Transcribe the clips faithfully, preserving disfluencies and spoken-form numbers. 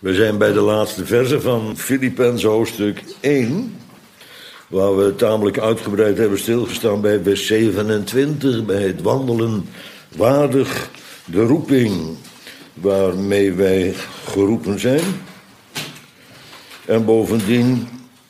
We zijn bij de laatste verse van Filippenzen hoofdstuk één... waar we tamelijk uitgebreid hebben stilgestaan bij vers zevenentwintig... bij het wandelen waardig de roeping waarmee wij geroepen zijn. En bovendien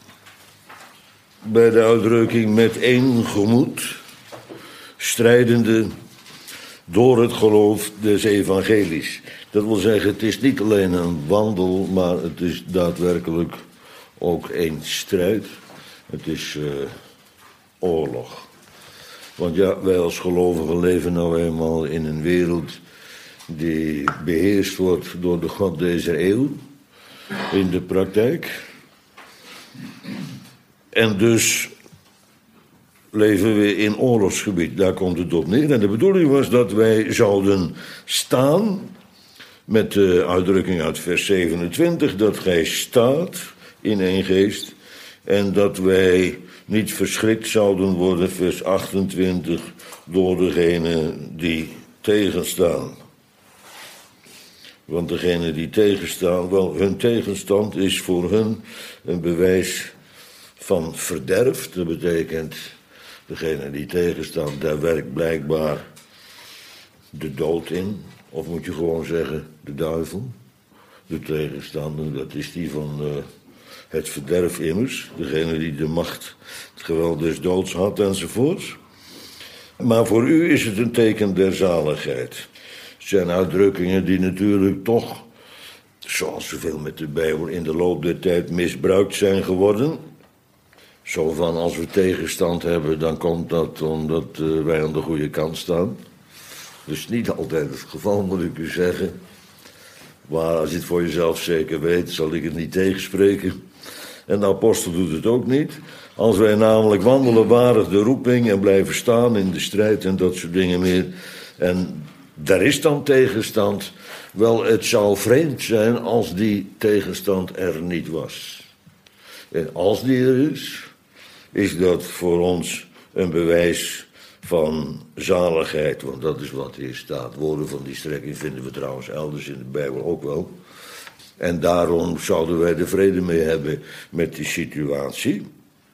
bij de uitdrukking met één gemoed, strijdende door het geloof des evangelies. Dat wil zeggen, het is niet alleen een wandel, maar het is daadwerkelijk ook één strijd. Het is uh, oorlog. Want ja, wij als gelovigen leven nou eenmaal in een wereld die beheerst wordt door de god deze eeuw, in de praktijk. En dus leven we in oorlogsgebied, daar komt het op neer. En de bedoeling was dat wij zouden staan, met de uitdrukking uit vers zevenentwintig, dat gij staat in één geest, en dat wij niet verschrikt zouden worden, vers achtentwintig, door degene die tegenstaan. Want degene die tegenstaan, wel, hun tegenstand is voor hun een bewijs van verderf. Dat betekent, degene die tegenstaan, daar werkt blijkbaar de dood in. Of moet je gewoon zeggen, de duivel. De tegenstander, dat is die van uh, het verderf immers. Degene die de macht, het geweld des doods had enzovoort. Maar voor u is het een teken der zaligheid. Het zijn uitdrukkingen die natuurlijk toch, zoals zoveel met de Bijbel, in de loop der tijd misbruikt zijn geworden. Zo van, als we tegenstand hebben, dan komt dat omdat uh, wij aan de goede kant staan. Dus niet altijd het geval, moet ik u zeggen. Maar als je het voor jezelf zeker weet, zal ik het niet tegenspreken. En de apostel doet het ook niet. Als wij namelijk wandelen waardig de roeping en blijven staan in de strijd en dat soort dingen meer. En daar is dan tegenstand. Wel, het zou vreemd zijn als die tegenstand er niet was. En als die er is, is dat voor ons een bewijs van zaligheid. Want dat is wat hier staat. Woorden van die strekking vinden we trouwens elders in de Bijbel ook wel. En daarom zouden wij er vrede mee hebben met die situatie.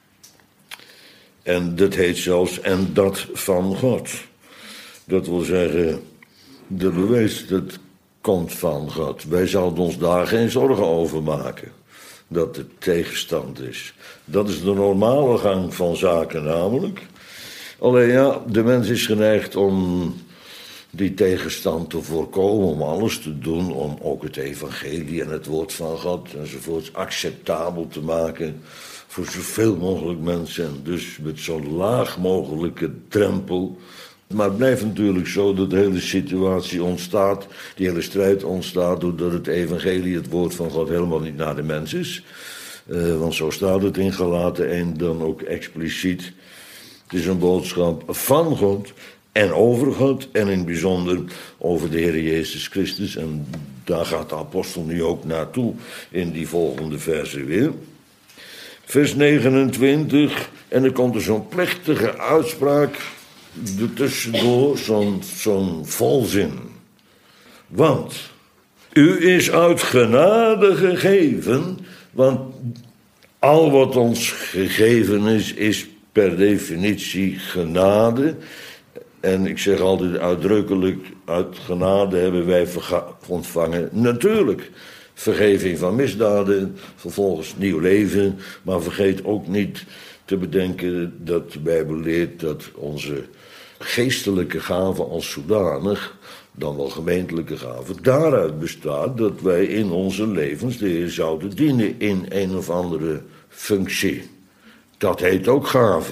En dat heet zelfs, en dat van God. Dat wil zeggen, de bewijs, dat komt van God. Wij zouden ons daar geen zorgen over maken. Dat het tegenstand is. Dat is de normale gang van zaken namelijk. Alleen ja, de mens is geneigd om die tegenstand te voorkomen, om alles te doen, om ook het evangelie en het woord van God enzovoorts acceptabel te maken voor zoveel mogelijk mensen. En dus met zo'n laag mogelijke drempel. Maar het blijft natuurlijk zo dat de hele situatie ontstaat, die hele strijd ontstaat, doordat het evangelie, het woord van God, helemaal niet naar de mens is. Uh, want zo staat het in Galaten één dan ook expliciet. Het is een boodschap van God en over God en in het bijzonder over de Heer Jezus Christus. En daar gaat de apostel nu ook naartoe in die volgende verse weer. Vers negenentwintig, en er komt er zo'n plechtige uitspraak ertussendoor, zo'n, zo'n volzin. Want u is uit genade gegeven, want al wat ons gegeven is, is per definitie genade. En ik zeg altijd uitdrukkelijk, uit genade hebben wij verga- ontvangen. Natuurlijk, vergeving van misdaden, vervolgens nieuw leven. Maar vergeet ook niet te bedenken dat de Bijbel leert dat onze geestelijke gave als zodanig, dan wel gemeentelijke gave, daaruit bestaat dat wij in onze levens de Heer zouden dienen in een of andere functie. Dat heet ook gave.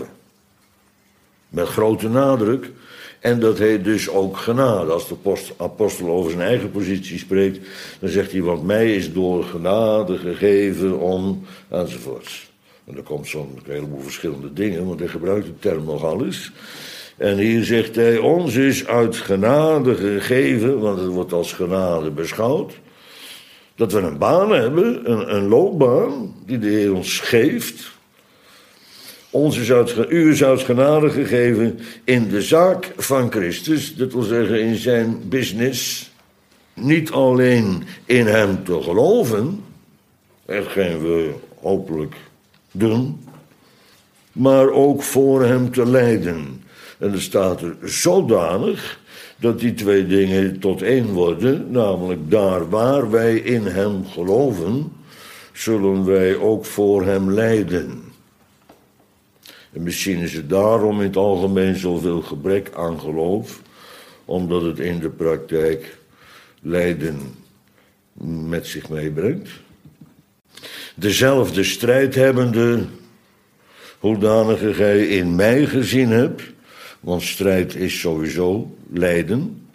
Met grote nadruk. En dat heet dus ook genade. Als de apostel over zijn eigen positie spreekt, dan zegt hij, want mij is door genade gegeven om, enzovoorts. En er komt zo'n heleboel verschillende dingen, want hij gebruikt de term nogal eens. En hier zegt hij, ons is uit genade gegeven, want het wordt als genade beschouwd, dat we een baan hebben, een, een loopbaan, die de Heer ons geeft. Ons is uit, u is uit genade gegeven in de zaak van Christus, dat wil zeggen in zijn business. niet alleen in hem te geloven, hetgeen we hopelijk doen, maar ook voor hem te lijden. En er staat er zodanig dat die twee dingen tot één worden, namelijk daar waar wij in hem geloven, zullen wij ook voor hem lijden. En misschien is het daarom in het algemeen zoveel gebrek aan geloof, omdat het in de praktijk lijden met zich meebrengt. Dezelfde strijd hebbende, hoedanige gij in mij gezien hebt, want strijd is sowieso lijden.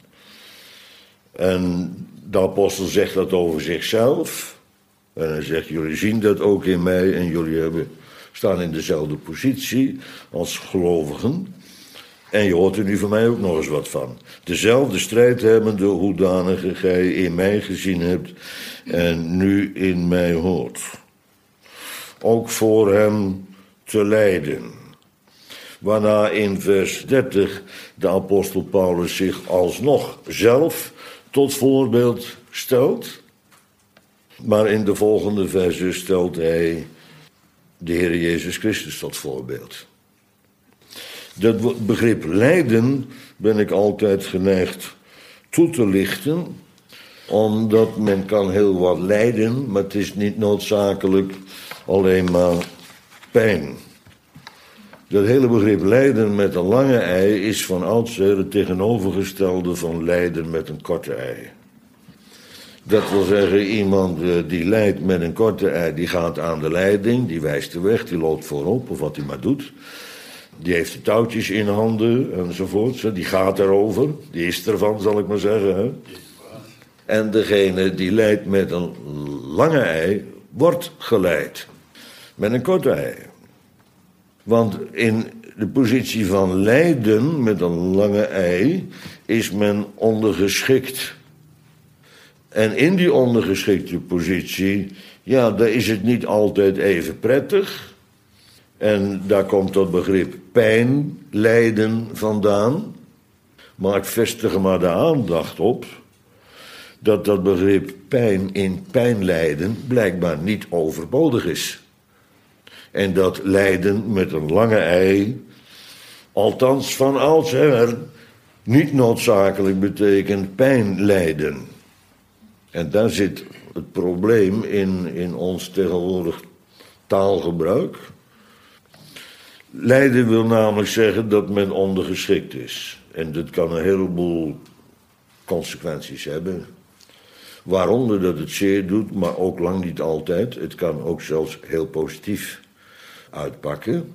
En de apostel zegt dat over zichzelf. En hij zegt, jullie zien dat ook in mij en jullie hebben, staan in dezelfde positie als gelovigen. En je hoort er nu van mij ook nog eens wat van. Dezelfde strijd hebbende, hoedanige gij in mij gezien hebt en nu in mij hoort. Ook voor hem te lijden. Waarna in vers dertig de apostel Paulus zich alsnog zelf tot voorbeeld stelt. Maar in de volgende versen stelt hij de Heer Jezus Christus tot voorbeeld. Dat begrip lijden ben ik altijd geneigd toe te lichten, omdat men kan heel wat lijden, maar het is niet noodzakelijk alleen maar pijn. Dat hele begrip lijden met een lange ei is van oudsher het tegenovergestelde van lijden met een korte ei. Dat wil zeggen, iemand die lijdt met een korte ei, die gaat aan de leiding, die wijst de weg, die loopt voorop of wat hij maar doet. Die heeft de touwtjes in handen enzovoort, die gaat erover, die is ervan, zal ik maar zeggen. Hè? En degene die lijdt met een lange ei, wordt geleid met een korte ei. Want in de positie van lijden met een lange ei is men ondergeschikt. En in die ondergeschikte positie, ja, daar is het niet altijd even prettig. En daar komt dat begrip pijn, lijden vandaan. Maar ik vestig er maar de aandacht op dat dat begrip pijn in pijn lijden blijkbaar niet overbodig is. En dat lijden met een lange ei, althans van oudsher, niet noodzakelijk betekent pijn lijden. En daar zit het probleem in, in ons tegenwoordig taalgebruik. Lijden wil namelijk zeggen dat men ondergeschikt is. En dat kan een heleboel consequenties hebben. Waaronder dat het zeer doet, maar ook lang niet altijd. Het kan ook zelfs heel positief uitpakken.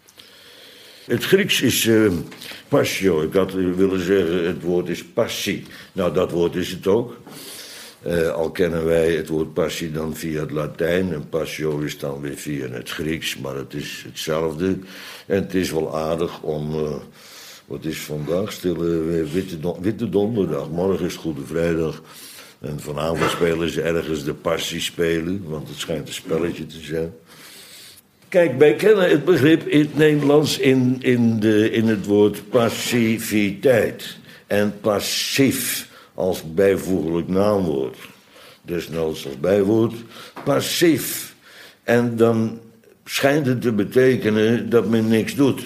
Het Grieks is uh, passio. Ik had willen zeggen, het woord is passie. Nou, dat woord is het ook. Uh, al kennen wij het woord passie dan via het Latijn. En passio is dan weer via het Grieks. Maar het is hetzelfde. En het is wel aardig om... Uh, wat is vandaag? Stille uh, witte, don- witte donderdag. Morgen is Goede Vrijdag. En vanavond spelen ze ergens de passie spelen. Want het schijnt een spelletje te zijn. Kijk, wij kennen het begrip in het Nederlands in, in, de, in het woord passiviteit. En passief als bijvoeglijk naamwoord. Desnoods als bijwoord. Passief. En dan schijnt het te betekenen dat men niks doet.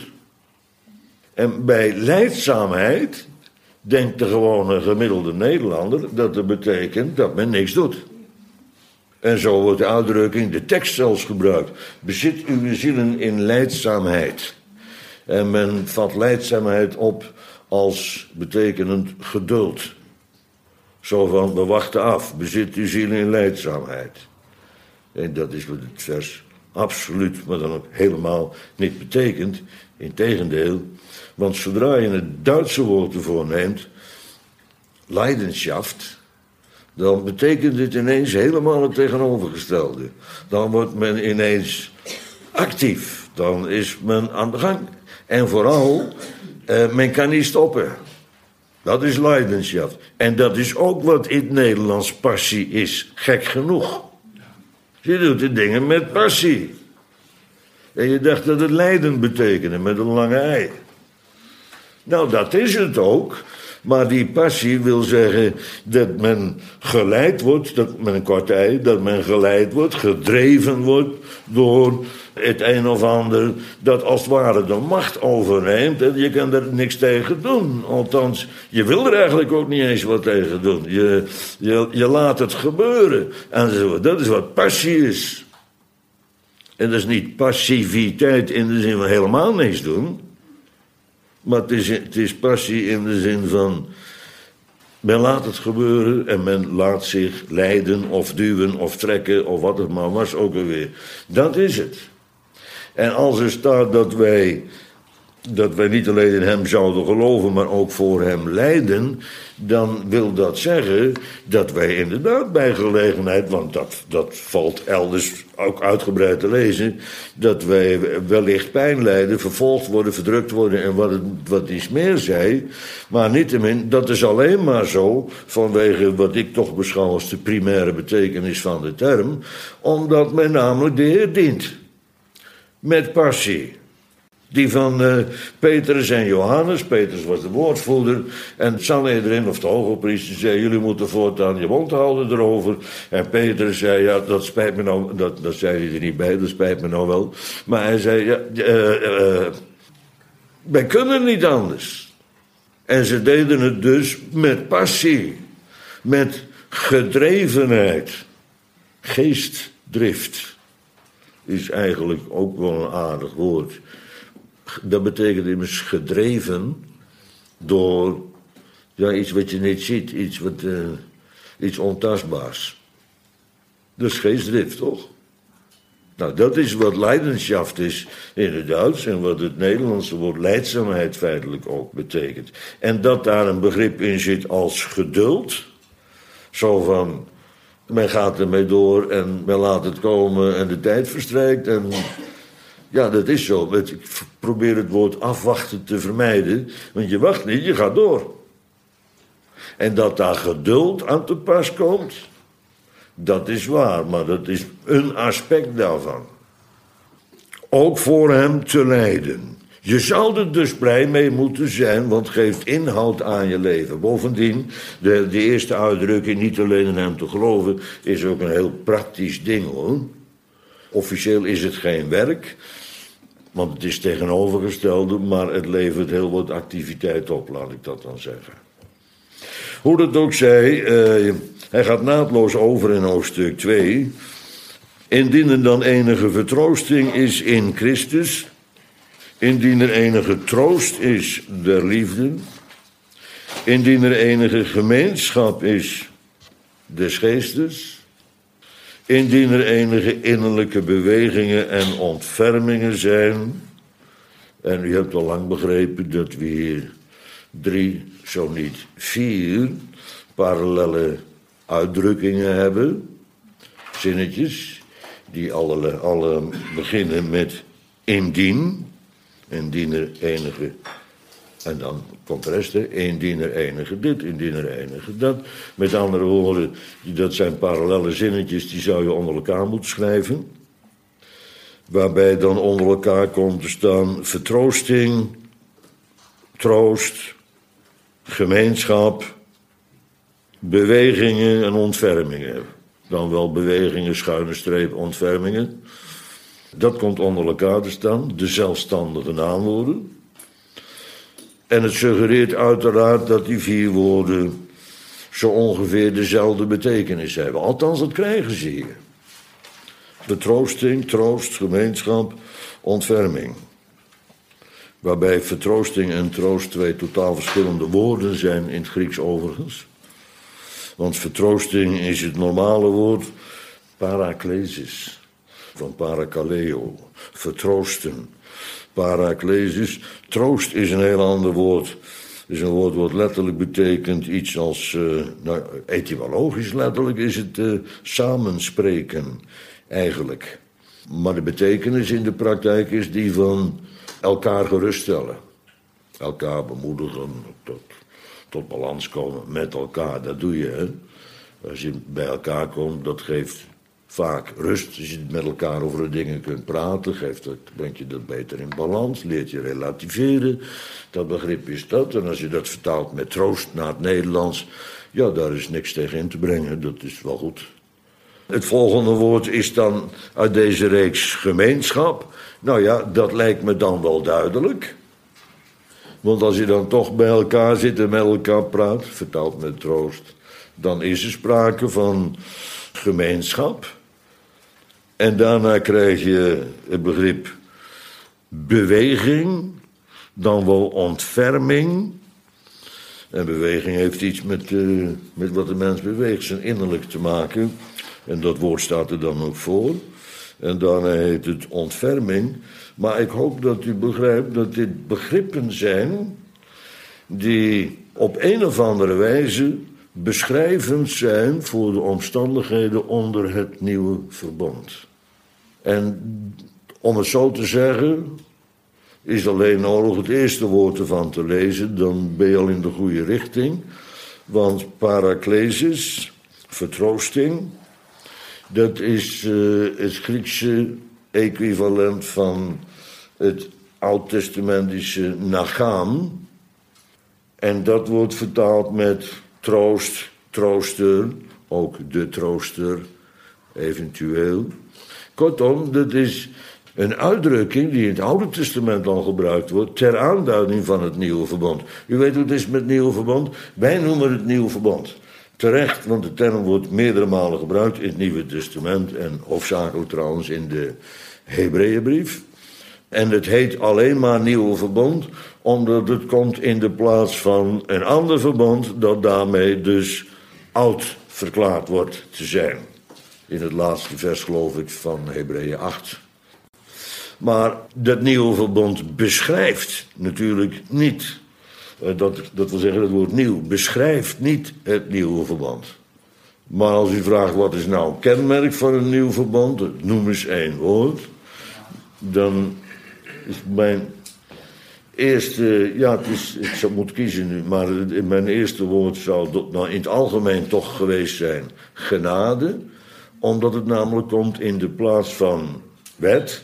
En bij lijdzaamheid denkt de gewone gemiddelde Nederlander dat het betekent dat men niks doet. En zo wordt de uitdrukking, de tekst zelfs gebruikt. Bezit uw zielen in lijdzaamheid. En men vat lijdzaamheid op als betekenend geduld. Zo van, we wachten af, bezit uw zielen in lijdzaamheid. En dat is wat het vers absoluut, maar dan ook helemaal niet betekent. Integendeel, want zodra je het Duitse woord ervoor neemt, Leidenschaft, dan betekent dit ineens helemaal het tegenovergestelde. Dan wordt men ineens actief. Dan is men aan de gang. En vooral, eh, men kan niet stoppen. Dat is Leidenschaft. En dat is ook wat in het Nederlands passie is. Gek genoeg. Je doet de dingen met passie. En je dacht dat het lijden betekende met een lange ei. Nou, dat is het ook. Maar die passie wil zeggen dat men geleid wordt, dat men een kortij, dat men geleid wordt, gedreven wordt door het een of ander dat als het ware de macht overneemt en je kan er niks tegen doen. Althans, je wil er eigenlijk ook niet eens wat tegen doen. Je, je, je laat het gebeuren. En zo, dat is wat passie is. En dat is niet passiviteit in de zin van helemaal niks doen. Maar het is, het is passie in de zin van men laat het gebeuren en men laat zich leiden of duwen of trekken of wat het maar was ook alweer. Dat is het. En als er staat dat wij, dat wij niet alleen in hem zouden geloven, maar ook voor hem lijden, dan wil dat zeggen dat wij inderdaad bij gelegenheid, want dat, dat valt elders ook uitgebreid te lezen, dat wij wellicht pijn lijden, vervolgd worden, verdrukt worden en wat, het, wat iets meer zei. Maar niettemin, dat is alleen maar zo vanwege wat ik toch beschouw als de primaire betekenis van de term, omdat men namelijk de Heer dient. Met passie. Die van uh, Petrus en Johannes. Petrus was de woordvoerder. En Sanhedrin, of de hogepriester, zei: jullie moeten voortaan je mond houden erover. En Petrus zei: ja, dat spijt me nou. Dat, dat zei hij er niet bij, dat spijt me nou wel. Maar hij zei: ja, uh, uh, wij kunnen niet anders. En ze deden het dus met passie. Met gedrevenheid. Geestdrift is eigenlijk ook wel een aardig woord. Dat betekent immers gedreven door ja, iets wat je niet ziet, iets, wat, uh, iets ontastbaars. Dat is geestdrift, toch? Nou, dat is wat Leidenschaft is in het Duits en wat het Nederlandse woord leidzaamheid feitelijk ook betekent. En dat daar een begrip in zit als geduld, zo van men gaat ermee door en men laat het komen en de tijd verstrijkt en ja, dat is zo. Ik probeer het woord afwachten te vermijden, want je wacht niet, je gaat door. En dat daar geduld aan te pas komt, dat is waar, maar dat is een aspect daarvan. Ook voor hem te lijden. Je zou er dus blij mee moeten zijn, want het geeft inhoud aan je leven. Bovendien, de, de eerste uitdrukking, niet alleen in hem te geloven, is ook een heel praktisch ding, hoor. Officieel is het geen werk, want het is tegenovergestelde, maar het levert heel wat activiteit op, laat ik dat dan zeggen. Hoe dat ook zij, uh, hij gaat naadloos over in hoofdstuk twee. Indien er dan enige vertroosting is in Christus, indien er enige troost is der liefde, indien er enige gemeenschap is des geestes, indien er enige innerlijke bewegingen en ontfermingen zijn. En u hebt al lang begrepen dat we hier drie, zo niet vier, parallelle uitdrukkingen hebben. Zinnetjes, die alle, alle beginnen met indien. Indien er enige, en dan komt de rest, indien er enige dit, indien er enige dat. Met andere woorden, dat zijn parallelle zinnetjes, die zou je onder elkaar moeten schrijven. Waarbij dan onder elkaar komt te staan vertroosting, troost, gemeenschap, bewegingen en ontfermingen. Dan wel bewegingen, schuine streep, ontfermingen. Dat komt onder elkaar te staan, de zelfstandige naamwoorden. En het suggereert uiteraard dat die vier woorden zo ongeveer dezelfde betekenis hebben. Althans, dat krijgen ze hier. Vertroosting, troost, gemeenschap, ontferming. Waarbij vertroosting en troost twee totaal verschillende woorden zijn in het Grieks overigens. Want vertroosting is het normale woord paraklesis. Van parakaleo, vertroosten. Paraklesis, troost is een heel ander woord. Is een woord wat letterlijk betekent iets als, uh, nou, etymologisch letterlijk is het uh, samenspreken, eigenlijk. Maar de betekenis in de praktijk is die van elkaar geruststellen. Elkaar bemoedigen, tot, tot balans komen met elkaar, dat doe je, hè. Als je bij elkaar komt, dat geeft vaak rust. Als je met elkaar over de dingen kunt praten, geeft dat, brengt je dat beter in balans, leert je relativeren. Dat begrip is dat. En als je dat vertaalt met troost naar het Nederlands, ja, daar is niks tegen in te brengen. Dat is wel goed. Het volgende woord is dan uit deze reeks gemeenschap. Nou ja, dat lijkt me dan wel duidelijk. Want als je dan toch bij elkaar zit en met elkaar praat, vertaald met troost, dan is er sprake van gemeenschap. En daarna krijg je het begrip beweging, dan wel ontferming. En beweging heeft iets met, uh, met wat de mens beweegt, zijn innerlijk te maken. En dat woord staat er dan ook voor. En daarna heet het ontferming. Maar ik hoop dat u begrijpt dat dit begrippen zijn die op een of andere wijze beschrijvend zijn voor de omstandigheden onder het nieuwe verbond. En om het zo te zeggen, is alleen nodig het eerste woord ervan te lezen, dan ben je al in de goede richting. Want paraklesis, vertroosting, dat is uh, het Griekse equivalent van het oud-testamentische nagam. En dat wordt vertaald met troost, trooster, ook de trooster, eventueel. Kortom, dat is een uitdrukking die in het Oude Testament al gebruikt wordt ter aanduiding van het Nieuwe Verbond. U weet hoe het is met het Nieuwe Verbond? Wij noemen het Nieuwe Verbond. Terecht, want de term wordt meerdere malen gebruikt in het Nieuwe Testament en hoofdzakelijk trouwens in de Hebreeënbrief. En het heet alleen maar Nieuwe Verbond, omdat het komt in de plaats van een ander verbond dat daarmee dus oud verklaard wordt te zijn. In het laatste vers, geloof ik, van Hebreeën acht. Maar dat Nieuwe Verbond beschrijft natuurlijk niet. Dat, dat wil zeggen, het woord nieuw beschrijft niet het Nieuwe Verbond. Maar als u vraagt wat is nou een kenmerk van een nieuw verbond, noem eens één woord. Dan is mijn eerste, ja, het is, ik zou moet kiezen nu, maar mijn eerste woord zou nou, in het algemeen toch geweest zijn genade. Omdat het namelijk komt in de plaats van wet.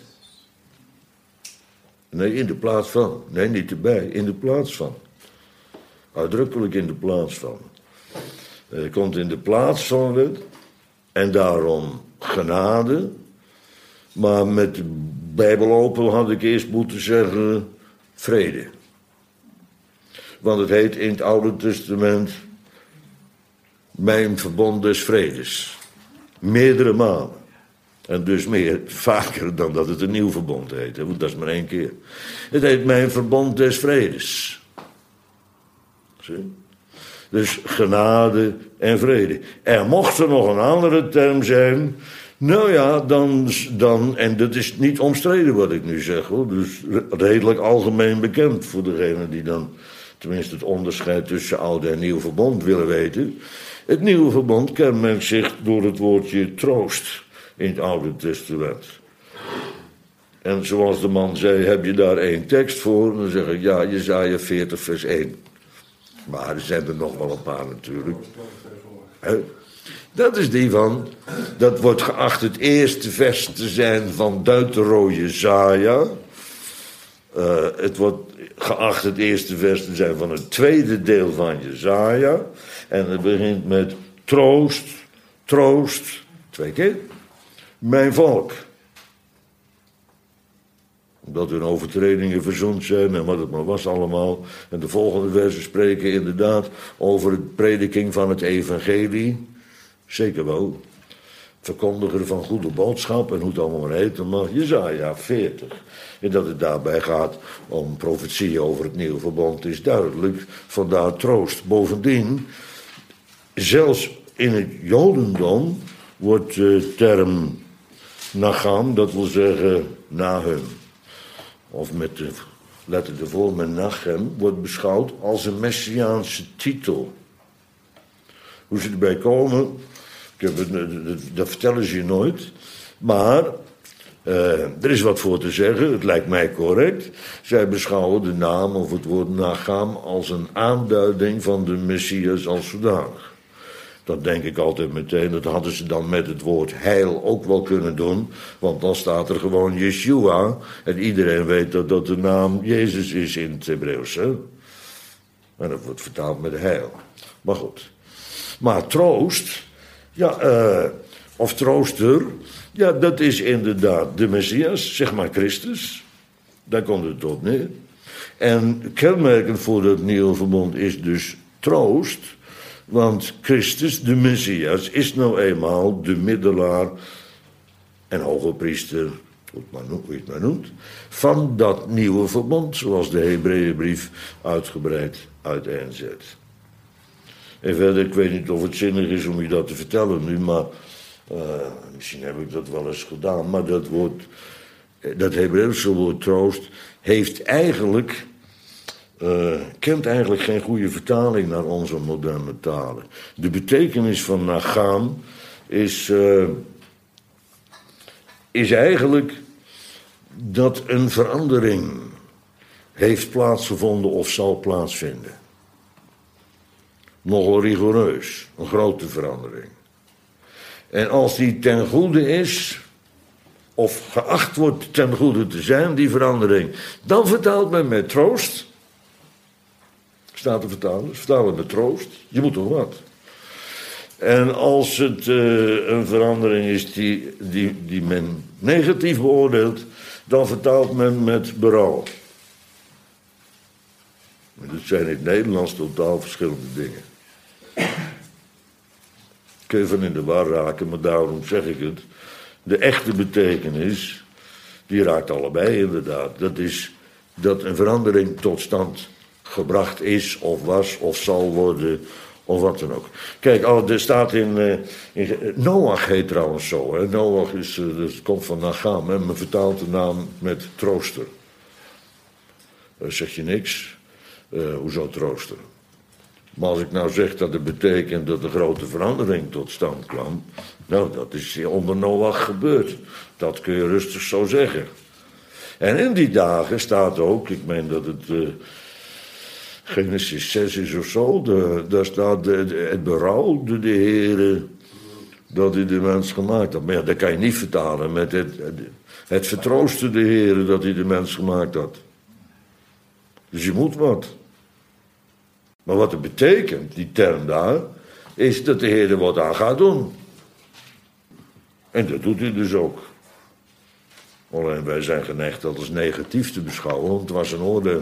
Nee, in de plaats van. Nee, niet erbij, in de plaats van. Uitdrukkelijk in de plaats van. Het komt in de plaats van wet. En daarom genade. Maar met de Bijbel open had ik eerst moeten zeggen vrede. Want het heet in het Oude Testament mijn verbond des vredes. Meerdere malen. En dus meer, vaker dan dat het een nieuw verbond heet. Want dat is maar één keer. Het heet mijn verbond des vredes. Zie? Dus genade en vrede. Er mocht er nog een andere term zijn. Nou ja, dan, dan en dat is niet omstreden wat ik nu zeg, hoor. Dus redelijk algemeen bekend voor degenen die dan tenminste het onderscheid tussen oude en nieuw verbond willen weten. Het nieuwe verbond kenmerkt zich door het woordje troost in het Oude Testament. En zoals de man zei, heb je daar één tekst voor? Dan zeg ik, ja, Jesaja veertig vers één. Maar er zijn er nog wel een paar natuurlijk. He? Dat is die van, dat wordt geacht het eerste vers te zijn van Deutero Jesaja. Uh, het wordt geacht het eerste vers te zijn van het tweede deel van Jesaja. En het begint met troost, troost, twee keer, mijn volk. Omdat hun overtredingen verzoend zijn en wat het maar was allemaal. En de volgende versen spreken inderdaad over de prediking van het evangelie. Zeker wel. Verkondiger van goede boodschap en hoe het allemaal maar heet. Maar Jesaja veertig. En dat het daarbij gaat om profetieën over het nieuwe verbond is duidelijk. Vandaar troost. Bovendien, zelfs in het Jodendom wordt de term Nagam, dat wil zeggen Nahum, of met de letter ervoor met Nachem, wordt beschouwd als een messiaanse titel. Hoe ze erbij komen, ik heb het, dat vertellen ze je nooit. Maar uh, er is wat voor te zeggen, het lijkt mij correct. Zij beschouwen de naam of het woord Nagam als een aanduiding van de Messias als zodanig. Dat denk ik altijd meteen. Dat hadden ze dan met het woord heil ook wel kunnen doen. Want dan staat er gewoon Yeshua. En iedereen weet dat dat de naam Jezus is in het Hebreeuws. Hè? En dat wordt vertaald met heil. Maar goed. Maar troost. Ja, uh, of trooster. Ja, dat is inderdaad de Messias. Zeg maar Christus. Daar komt het op neer. En kenmerkend voor dat nieuwe verbond is dus troost. Want Christus, de Messias, is nou eenmaal de middelaar en hoge priester, hoe je het maar noemt, van dat nieuwe verbond, zoals de Hebreeënbrief uitgebreid uiteenzet. En verder, ik weet niet of het zinnig is om je dat te vertellen nu, maar uh, misschien heb ik dat wel eens gedaan, maar dat woord, dat Hebreeuwse woord troost, heeft eigenlijk... Uh, kent eigenlijk geen goede vertaling naar onze moderne talen. De betekenis van nagaan is, uh, is eigenlijk dat een verandering heeft plaatsgevonden of zal plaatsvinden. Nogal rigoureus, een grote verandering. En als die ten goede is, of geacht wordt ten goede te zijn, die verandering, dan vertaalt men met troost. Staat te vertalen, vertalen met troost. Je moet toch wat. En als het uh, een verandering is die, die, die men negatief beoordeelt, dan vertaalt men met berouw. Dat zijn in het Nederlands totaal verschillende dingen. Kun je van in de war raken, maar daarom zeg ik het. De echte betekenis, die raakt allebei inderdaad. Dat is dat een verandering tot stand gebracht is, of was, of zal worden, of wat dan ook. Kijk, er staat in... Uh, in Noach heet trouwens zo, hè. Noach is, uh, dat komt van Nagam, hè. Men vertaalt de naam met trooster. Uh, zeg je niks? Uh, hoezo trooster? Maar als ik nou zeg dat het betekent dat de grote verandering tot stand kwam, nou, dat is onder Noach gebeurd. Dat kun je rustig zo zeggen. En in die dagen staat ook, ik meen dat het... Uh, Genesis zes is of zo, de, daar staat de, de, het berouw door de Heer dat hij de mens gemaakt had. Maar ja, dat kan je niet vertalen met het, het, het vertroosten de Heer dat hij de mens gemaakt had. Dus je moet wat. Maar wat het betekent, die term daar, is dat de Heer er wat aan gaat doen. En dat doet hij dus ook. Alleen wij zijn geneigd dat als negatief te beschouwen, want het was een oordeel.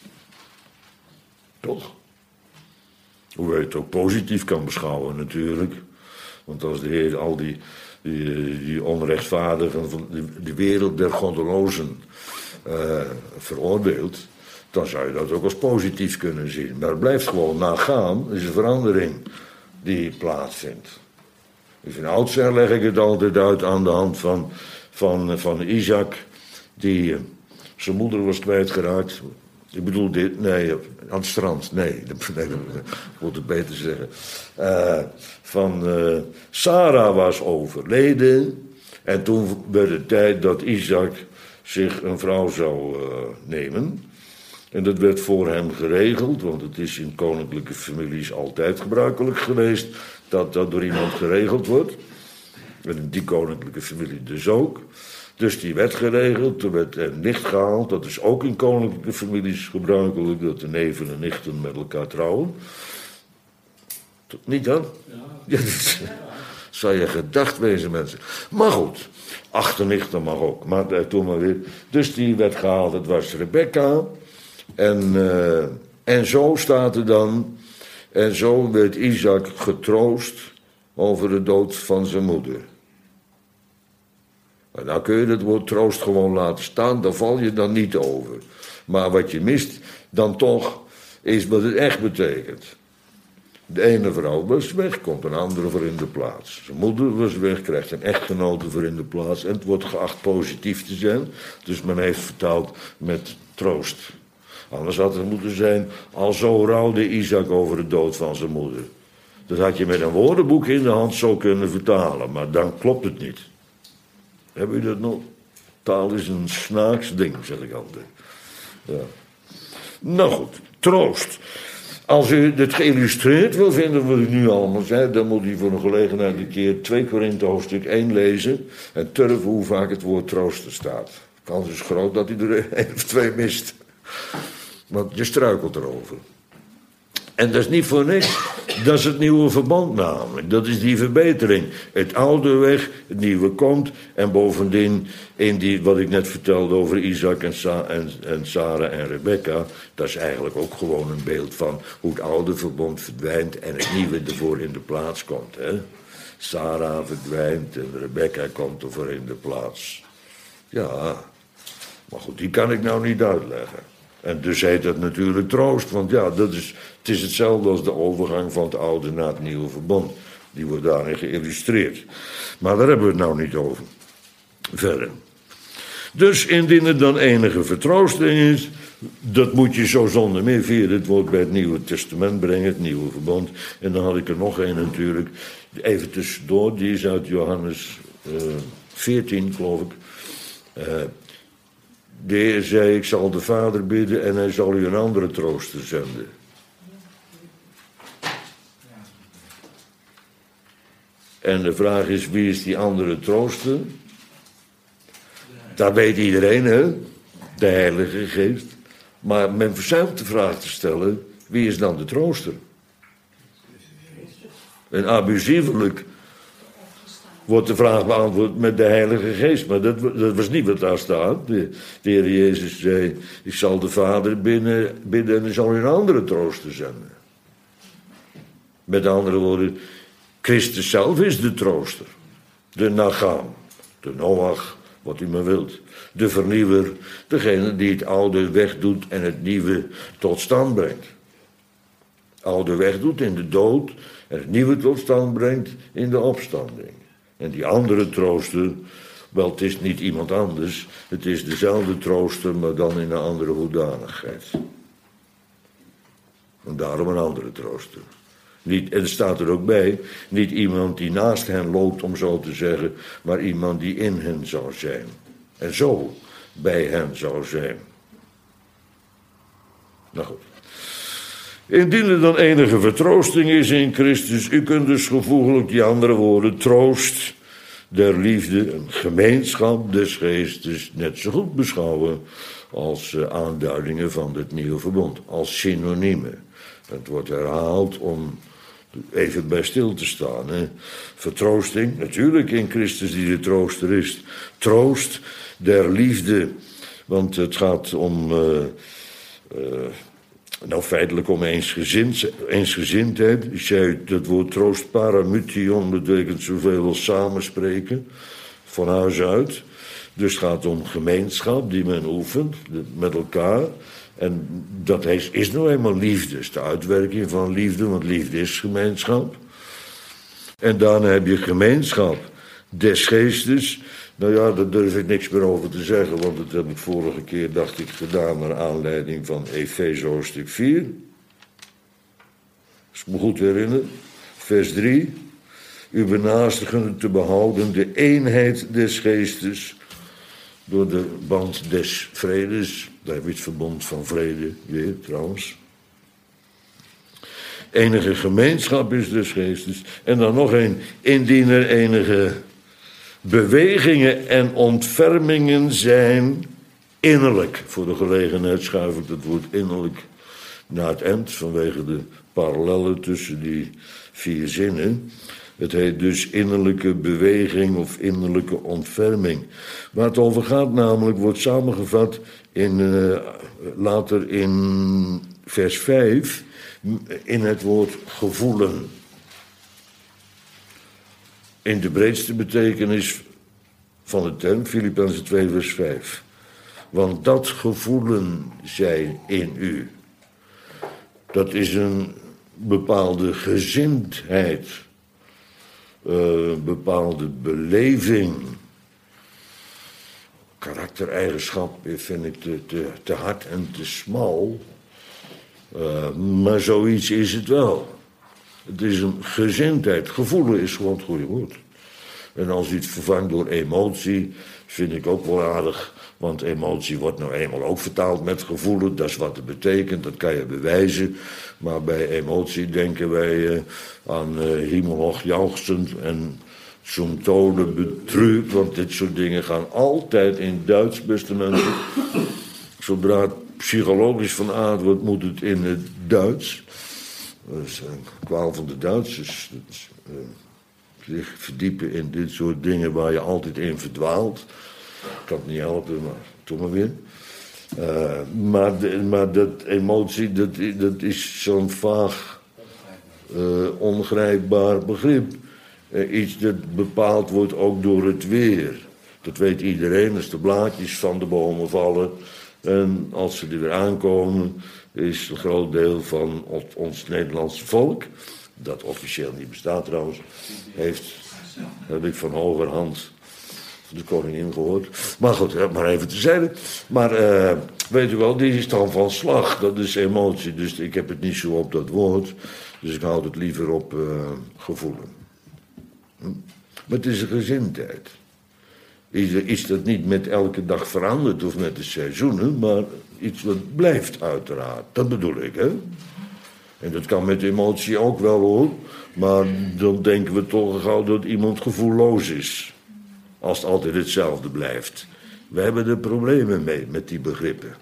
Toch? Hoe je het ook positief kan beschouwen natuurlijk. Want als de Heer al die, die, die onrechtvaardigen van de, de wereld der goddelozen uh, veroordeelt, dan zou je dat ook als positief kunnen zien. Maar het blijft gewoon nagaan, is een verandering die plaatsvindt. Dus in oudsher leg ik het altijd uit aan de hand van, van, van Isaac, die uh, zijn moeder was kwijtgeraakt. Ik bedoel dit, nee, aan het strand, nee, nee ik moet het beter zeggen. Uh, van uh, Sarah was overleden en toen werd het tijd dat Isaac zich een vrouw zou uh, nemen. En dat werd voor hem geregeld, want het is in koninklijke families altijd gebruikelijk geweest dat dat door iemand geregeld wordt. En in die koninklijke familie dus ook. Dus die werd geregeld, er werd een nicht gehaald. Dat is ook in koninklijke families gebruikelijk, dat de neven en nichten met elkaar trouwen. Niet dan? Ja, dat zou je gedacht wezen, mensen. Maar goed, achternichten mag ook. Maar uh, toen maar weer. Dus die werd gehaald, het was Rebecca. En, uh, en zo staat er dan. En zo werd Isaac getroost over de dood van zijn moeder. En nou kun je het woord troost gewoon laten staan, daar val je dan niet over. Maar wat je mist, dan toch, is wat het echt betekent. De ene vrouw was weg, komt een andere voor in de plaats. Zijn moeder was weg, krijgt een echtgenote voor in de plaats. En het wordt geacht positief te zijn. Dus men heeft vertaald met troost. Anders had het moeten zijn, al zo rouwde Isaac over de dood van zijn moeder. Dat had je met een woordenboek in de hand zo kunnen vertalen, maar dan klopt het niet. Hebben u dat nog? Taal is een snaaks ding, zeg ik altijd. Ja. Nou goed, troost. Als u dit geïllustreerd wil vinden wat ik nu allemaal zei, dan moet u voor een gelegenheid een keer twee Korinthe hoofdstuk één lezen en turven hoe vaak het woord troosten staat. De kans is groot dat u er één of twee mist. Want je struikelt erover. En dat is niet voor niks. Dat is het nieuwe verband namelijk. Dat is die verbetering. Het oude weg, het nieuwe komt. En bovendien, in die, wat ik net vertelde over Isaac en, Sa- en, en Sarah en Rebecca. Dat is eigenlijk ook gewoon een beeld van hoe het oude verbond verdwijnt en het nieuwe ervoor in de plaats komt. Hè? Sarah verdwijnt en Rebecca komt ervoor in de plaats. Ja, maar goed, die kan ik nou niet uitleggen. En dus heet dat natuurlijk troost, want ja, dat is, het is hetzelfde als de overgang van het oude naar het nieuwe verbond. Die wordt daarin geïllustreerd. Maar daar hebben we het nou niet over. Verder. Dus indien er dan enige vertroosting is, dat moet je zo zonder meer via het woord bij het Nieuwe Testament brengen, het Nieuwe Verbond. En dan had ik er nog een natuurlijk, even tussendoor, die is uit Johannes uh, veertien, geloof ik. Uh, De Heer zei, ik zal de Vader bidden en hij zal u een andere trooster zenden. En de vraag is, wie is die andere trooster? Dat weet iedereen, hè? De Heilige Geest. Maar men verzuimt de vraag te stellen, wie is dan de trooster? En abusievelijk wordt de vraag beantwoord met de Heilige Geest. Maar dat, dat was niet wat daar staat. De, de Heer Jezus zei, ik zal de Vader binnen, bidden en hij zal een andere trooster zenden. Met andere woorden, Christus zelf is de trooster. De Nagam, de Noach, wat u maar wilt. De vernieuwer, degene die het oude wegdoet en het nieuwe tot stand brengt. Oude wegdoet in de dood en het nieuwe tot stand brengt in de opstanding. En die andere trooster, wel, het is niet iemand anders. Het is dezelfde trooster, maar dan in een andere hoedanigheid. En daarom een andere trooster. Niet, en er staat er ook bij, niet iemand die naast hen loopt, om zo te zeggen, maar iemand die in hen zou zijn. En zo bij hen zou zijn. Nou goed. Indien er dan enige vertroosting is in Christus, u kunt dus gevoeglijk die andere woorden, troost der liefde en gemeenschap des geestes, net zo goed beschouwen als uh, aanduidingen van het nieuwe verbond, als synoniemen. Het wordt herhaald om even bij stil te staan. Hè. Vertroosting, natuurlijk in Christus die de trooster is. Troost der liefde, want het gaat om... Uh, uh, Nou, feitelijk om eensgezind, eensgezindheid. Ik zei, dat woord troost, paramuthion, betekent zoveel als samenspreken, van huis uit. Dus het gaat om gemeenschap die men oefent met elkaar. En dat is, is nou eenmaal liefde, is de uitwerking van liefde, want liefde is gemeenschap. En daarna heb je gemeenschap des geestes. Nou ja, daar durf ik niks meer over te zeggen, want dat heb ik vorige keer, dacht ik, gedaan naar aanleiding van Efeze hoofdstuk vier. Als ik me goed herinner, vers drie. Uw benaastigen te behouden de eenheid des geestes door de band des vredes. Daar heb je het verbond van vrede weer, trouwens. Enige gemeenschap is des geestes. En dan nog een, indien er enige bewegingen en ontfermingen zijn innerlijk. Voor de gelegenheid schuif ik het woord innerlijk naar het eind, vanwege de parallellen tussen die vier zinnen. Het heet dus innerlijke beweging of innerlijke ontferming. Waar het over gaat namelijk wordt samengevat in, uh, later in vers vijf in het woord gevoelen. In de breedste betekenis van de term, Filippenzen twee vers vijf. Want dat gevoelen zij in u. Dat is een bepaalde gezindheid. Een uh, bepaalde beleving. Karaktereigenschap vind ik te, te, te hard en te smal. Uh, maar zoiets is het wel. Het is een gezindheid. Gevoelen is gewoon het goede woord. En als u het vervangt door emotie, vind ik ook wel aardig. Want emotie wordt nou eenmaal ook vertaald met gevoelen. Dat is wat het betekent, dat kan je bewijzen. Maar bij emotie denken wij uh, aan uh, Himmelhoch jauchzend en zum Tode betrübt. Want dit soort dingen gaan altijd in Duits, beste mensen. Zodra het psychologisch van aard wordt, moet het in het Duits. Dat is een kwaal van de Duitsers. Dat is, uh, zich verdiepen in dit soort dingen waar je altijd in verdwaalt. Ik kan het niet helpen, maar doe maar weer. Uh, maar, de, maar dat emotie, dat, dat is zo'n vaag, uh, ongrijpbaar begrip. Uh, iets dat bepaald wordt ook door het weer. Dat weet iedereen, als de blaadjes van de bomen vallen. En als ze er weer aankomen, is een groot deel van ons Nederlandse volk, dat officieel niet bestaat trouwens, heeft, heb ik van hogerhand de koningin gehoord. Maar goed, maar even terzijde. Maar uh, weet u wel, die is dan van slag. Dat is emotie. Dus ik heb het niet zo op dat woord. Dus ik houd het liever op uh, gevoelen. Hm? Maar het is een gezindheid. Is, is dat niet met elke dag veranderd of met de seizoenen, maar iets wat blijft uiteraard. Dat bedoel ik, hè. En dat kan met emotie ook wel, hoor. Maar dan denken we toch gauw dat iemand gevoelloos is. Als het altijd hetzelfde blijft. We hebben er problemen mee, met die begrippen.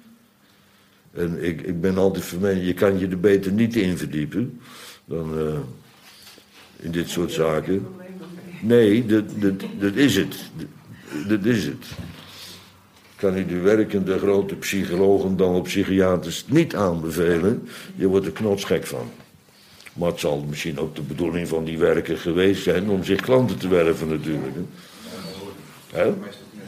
En ik, ik ben altijd van mening, je kan je er beter niet in verdiepen dan uh, in dit soort zaken. Nee, dat, dat, dat is het. Dat is het. Kan ik de werkende grote psychologen dan op psychiaters niet aanbevelen. Je wordt er knotsgek van. Maar het zal misschien ook de bedoeling van die werken geweest zijn om zich klanten te werven natuurlijk. Hè? Hè?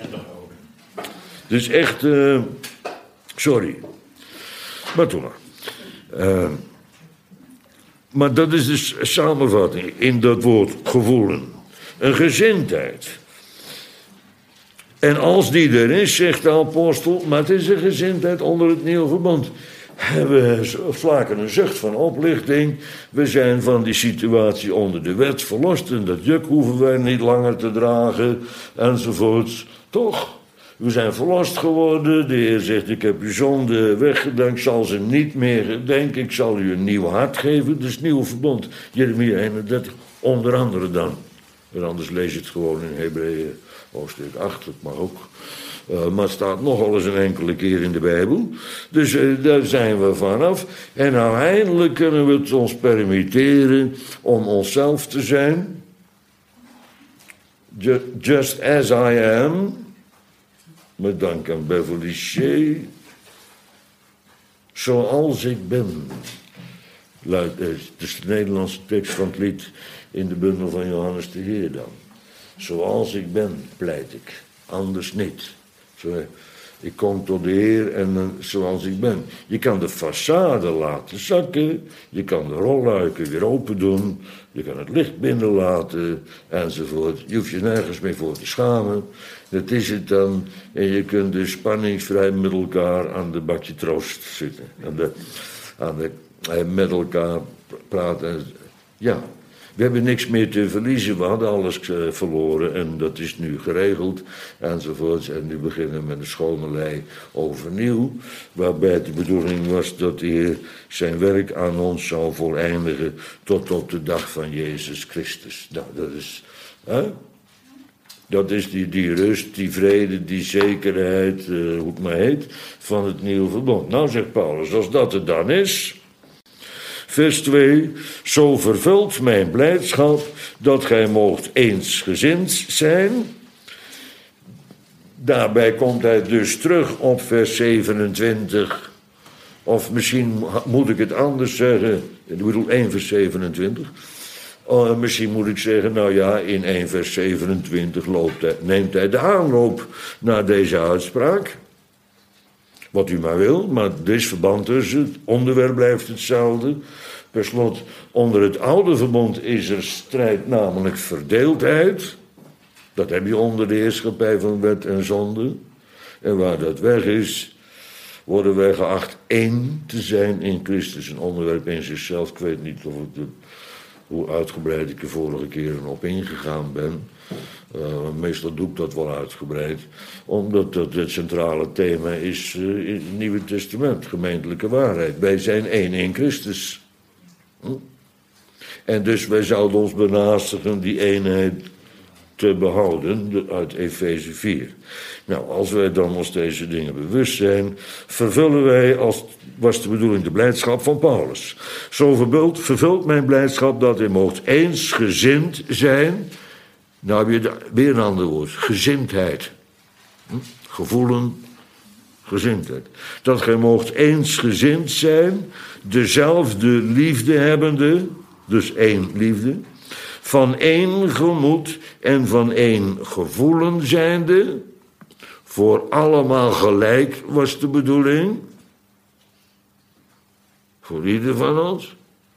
Dus echt, uh, sorry. Maar toen maar. Uh, maar dat is dus samenvatting in dat woord gevoelen. Een gezindheid. En als die er is, zegt de apostel, maar het is een gezindheid onder het nieuwe verbond. We slaken een zucht van oplichting. We zijn van die situatie onder de wet verlost. En dat juk hoeven wij niet langer te dragen. Enzovoorts. Toch? We zijn verlost geworden. De Heer zegt, ik heb uw zonde weggedaan. Ik zal ze niet meer gedenken. Ik zal u een nieuw hart geven. Dus nieuw verbond. Jeremia eenendertig. Onder andere dan. En anders lees je het gewoon in Hebreeën hoofdstuk acht. Dat mag ook. Uh, maar het staat nogal eens een enkele keer in de Bijbel. Dus uh, daar zijn we vanaf. En nou eindelijk kunnen we het ons permitteren om onszelf te zijn. Just as I am. Met dank aan Beverly Shea. Zoals ik ben. Luid, uh, dus de Nederlandse tekst van het lied in de bundel van Johannes de Heer dan. Zoals ik ben, pleit ik. Anders niet. Zo, ik kom tot de Heer en uh, zoals ik ben. Je kan de façade laten zakken. Je kan de rolluiken weer open doen. Je kan het licht binnenlaten. Enzovoort. Je hoeft je nergens meer voor te schamen. Dat is het dan. En je kunt dus spanningsvrij met elkaar aan de bakje troost zitten. Aan de, aan de, uh, met elkaar praten. Ja. We hebben niks meer te verliezen, we hadden alles uh, verloren en dat is nu geregeld enzovoorts. En nu beginnen we met een schone lei overnieuw, waarbij de bedoeling was dat de Heer zijn werk aan ons zou voleindigen tot op de dag van Jezus Christus. Nou, dat is, hè? Dat is die, die rust, die vrede, die zekerheid, uh, hoe het maar heet, van het nieuwe verbond. Nou, zegt Paulus, als dat het dan is... Vers twee, zo vervult mijn blijdschap dat gij moogt eensgezind zijn. Daarbij komt hij dus terug op vers zevenentwintig. Of misschien moet ik het anders zeggen. Ik bedoel één vers zevenentwintig. Uh, misschien moet ik zeggen, nou ja, in één vers zevenentwintig loopt hij, neemt hij de aanloop naar deze uitspraak. Wat u maar wil, maar er is verband tussen. Het onderwerp blijft hetzelfde. Per slot, onder het oude verbond is er strijd, namelijk verdeeldheid. Dat heb je onder de heerschappij van wet en zonde. En waar dat weg is, worden wij geacht één te zijn in Christus. Een onderwerp in zichzelf. Ik weet niet of ik de, hoe uitgebreid ik er vorige keren op ingegaan ben. Uh, meestal doe ik dat wel uitgebreid. Omdat dat het centrale thema is uh, in het Nieuwe Testament. Gemeentelijke waarheid. Wij zijn één in Christus. Hm? En dus wij zouden ons benaastigen die eenheid te behouden uit Efeze vier. Nou, als wij dan ons deze dingen bewust zijn, vervullen wij, als was de bedoeling, de blijdschap van Paulus. Zo vervult, vervult mijn blijdschap dat u moogt eensgezind zijn. Nou heb je de, weer een ander woord, gezindheid. Hm? Gevoelen, gezindheid. Dat gij moogt eensgezind zijn, dezelfde liefde hebbende, dus één liefde, van één gemoed en van één gevoelen zijnde, voor allemaal gelijk was de bedoeling, voor ieder van ons.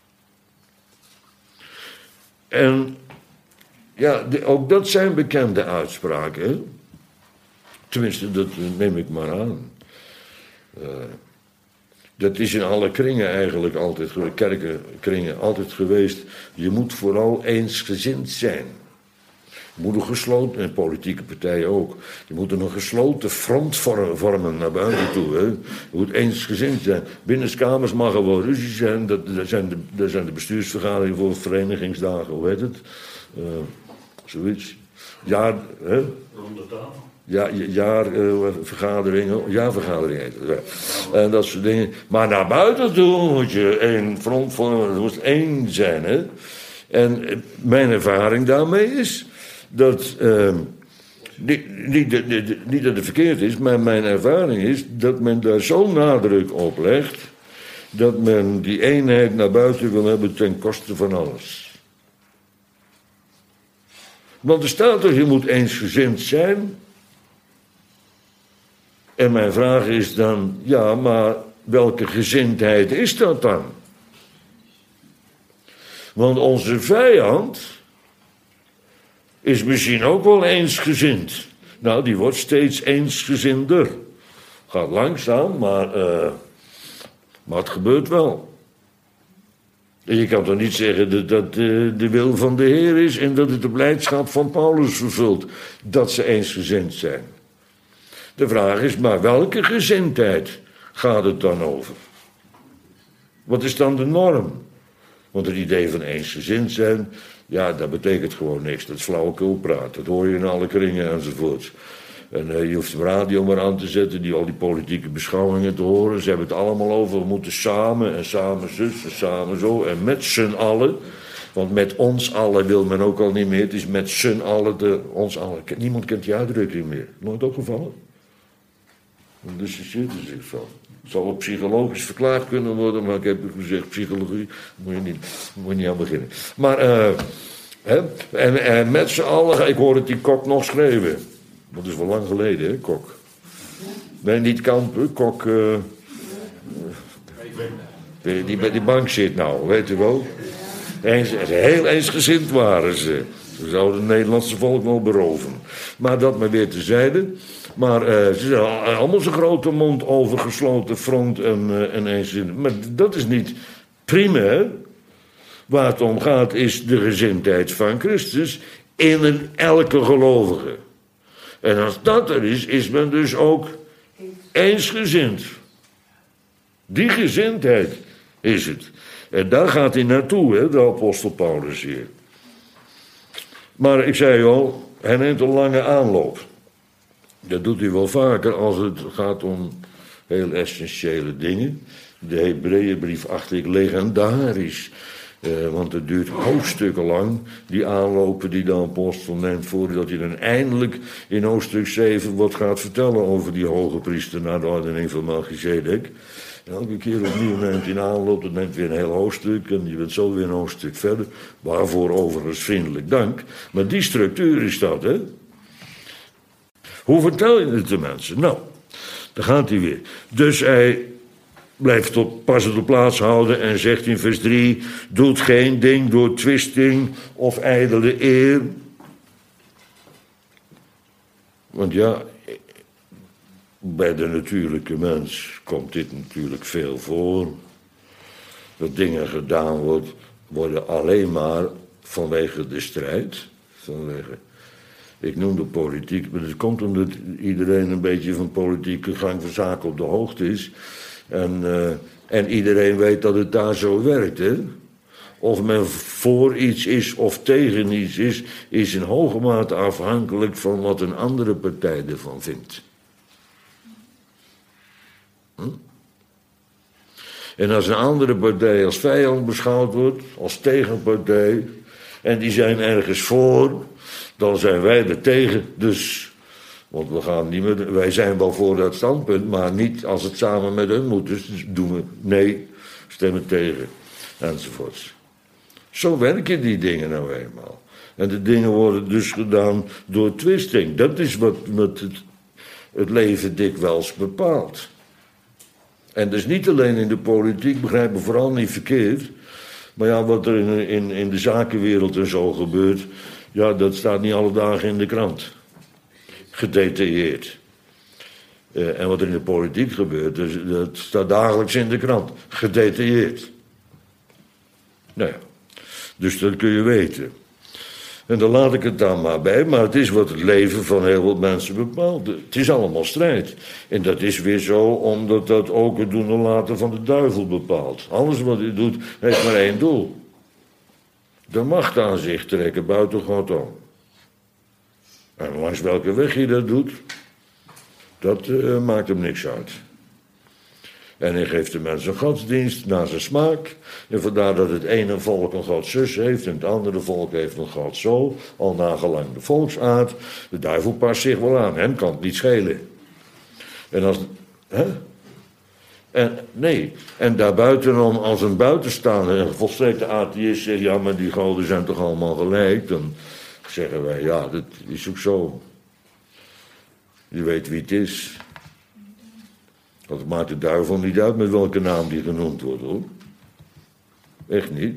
En ja, de, ook dat zijn bekende uitspraken, hè? Tenminste, dat neem ik maar aan. Uh, dat is in alle kringen eigenlijk altijd, kerkenkringen altijd geweest. Je moet vooral eensgezind zijn. Je moet een gesloten, en politieke partijen ook, je moet een gesloten front vormen naar buiten toe. Hè. Je moet eensgezind zijn. Binnenskamers mag er wel ruzie zijn, dat, dat, zijn de, dat zijn de bestuursvergaderingen voor verenigingsdagen, hoe heet het? Uh, zoiets. Ja, hè? Rond de tafel. Ja, jaarvergaderingen, uh, jaarvergaderingen. Ja. En dat soort dingen. Maar naar buiten toe moet je één front vormen, het moet één zijn. Hè? En mijn ervaring daarmee is dat, uh, niet, niet, niet, niet dat het verkeerd is, maar mijn ervaring is dat men daar zo'n nadruk op legt, dat men die eenheid naar buiten wil hebben ten koste van alles. Want er staat toch, je moet eensgezind zijn. En mijn vraag is dan, ja, maar welke gezindheid is dat dan? Want onze vijand is misschien ook wel eensgezind. Nou, die wordt steeds eensgezinder. Gaat langzaam, maar, uh, maar het gebeurt wel. En je kan toch niet zeggen dat dat uh, de wil van de Heer is en dat het de blijdschap van Paulus vervult, dat ze eensgezind zijn. De vraag is, maar welke gezindheid gaat het dan over? Wat is dan de norm? Want het idee van eensgezind zijn, ja, dat betekent gewoon niks. Dat is flauwekulpraat, dat hoor je in alle kringen enzovoort. En uh, je hoeft de radio maar aan te zetten, die al die politieke beschouwingen te horen. Ze hebben het allemaal over, we moeten samen en samen zus en samen zo en met z'n allen. Want met ons allen wil men ook al niet meer. Het is met z'n allen, de, ons allen. Niemand kent die uitdrukking meer. Nooit opgevallen? Dus je zit er zich van. Het zal ook psychologisch verklaard kunnen worden, maar ik heb gezegd, psychologie, moet je niet, moet je niet aan beginnen. Maar, uh, hè, en, en met z'n allen, ik hoor het die Kok nog schreeuwen. Dat is wel lang geleden, hè, Kok. Nee, niet Kampen, Kok, uh, uh, die bij die bank zit nou, weet u wel. Eens, heel eensgezind waren ze. Ze zouden het Nederlandse volk wel beroven. Maar dat maar weer terzijde. Maar uh, ze zijn allemaal zo'n grote mond over gesloten front en, uh, en eensgezind. Maar dat is niet primair. Waar het om gaat is de gezindheid van Christus in een elke gelovige. En als dat er is, is men dus ook eensgezind. Die gezindheid is het. En daar gaat hij naartoe, hè, de apostel Paulus hier. Maar ik zei al, hij neemt een lange aanloop. Dat doet hij wel vaker als het gaat om heel essentiële dingen. De Hebreeënbrief acht ik legendarisch. Uh, want het duurt hoofdstukken lang, die aanlopen die de apostel neemt, voordat hij dan eindelijk in hoofdstuk zeven wat gaat vertellen over die hoge priester naar de ordening van Melchizedek. En elke keer opnieuw neemt hij een aanloop, dat neemt weer een heel hoofdstuk en je bent zo weer een hoofdstuk verder. Waarvoor overigens vriendelijk dank. Maar die structuur is dat, hè. Hoe vertel je het de mensen? Nou, daar gaat hij weer. Dus hij blijft op, pas op de plaats houden en zegt in vers drie... doet geen ding door twisting of ijdele eer. Want ja, bij de natuurlijke mens komt dit natuurlijk veel voor. Dat dingen gedaan wordt, worden alleen maar vanwege de strijd. Vanwege, Ik noem de politiek, maar dat komt omdat iedereen een beetje van politieke gang van zaken op de hoogte is. En, uh, en iedereen weet dat het daar zo werkt, hè. Of men voor iets is of tegen iets is, is in hoge mate afhankelijk van wat een andere partij ervan vindt. Hm? En als een andere partij als vijand beschouwd wordt, als tegenpartij, en die zijn ergens voor, dan zijn wij er tegen. Dus, want we gaan niet meer, wij zijn wel voor dat standpunt, maar niet als het samen met hun moet. Dus doen we nee, stemmen tegen, enzovoorts. Zo werken die dingen nou eenmaal. En de dingen worden dus gedaan door twisting. Dat is wat, wat het, het leven dikwijls bepaalt. En dus niet alleen in de politiek, begrijp me vooral niet verkeerd. Maar ja, wat er in, in, in de zakenwereld en zo gebeurt, ja, dat staat niet alle dagen in de krant. Gedetailleerd. Uh, en wat er in de politiek gebeurt, dus, dat staat dagelijks in de krant. Gedetailleerd. Nou ja, dus dat kun je weten. En dan laat ik het dan maar bij, maar het is wat het leven van heel veel mensen bepaalt. Het is allemaal strijd. En dat is weer zo, omdat dat ook het doen en laten van de duivel bepaalt. Alles wat hij doet, heeft maar één doel. De macht aan zich trekken buiten God om. En langs welke weg hij dat doet, dat uh, maakt hem niks uit. En hij geeft de mensen een godsdienst naar zijn smaak. En vandaar dat het ene volk een godzus heeft en het andere volk heeft een god zo. Al nagelang de volksaard. De duivel past zich wel aan, hem kan het niet schelen. En als... Hè? En, nee, en daarbuitenom als een buitenstaander, een volstrekte atheïst zegt, ja, maar die goden zijn toch allemaal gelijk, dan zeggen wij, ja, dat is ook zo. Je weet wie het is. Dat maakt de duivel niet uit met welke naam die genoemd wordt, hoor. Echt niet.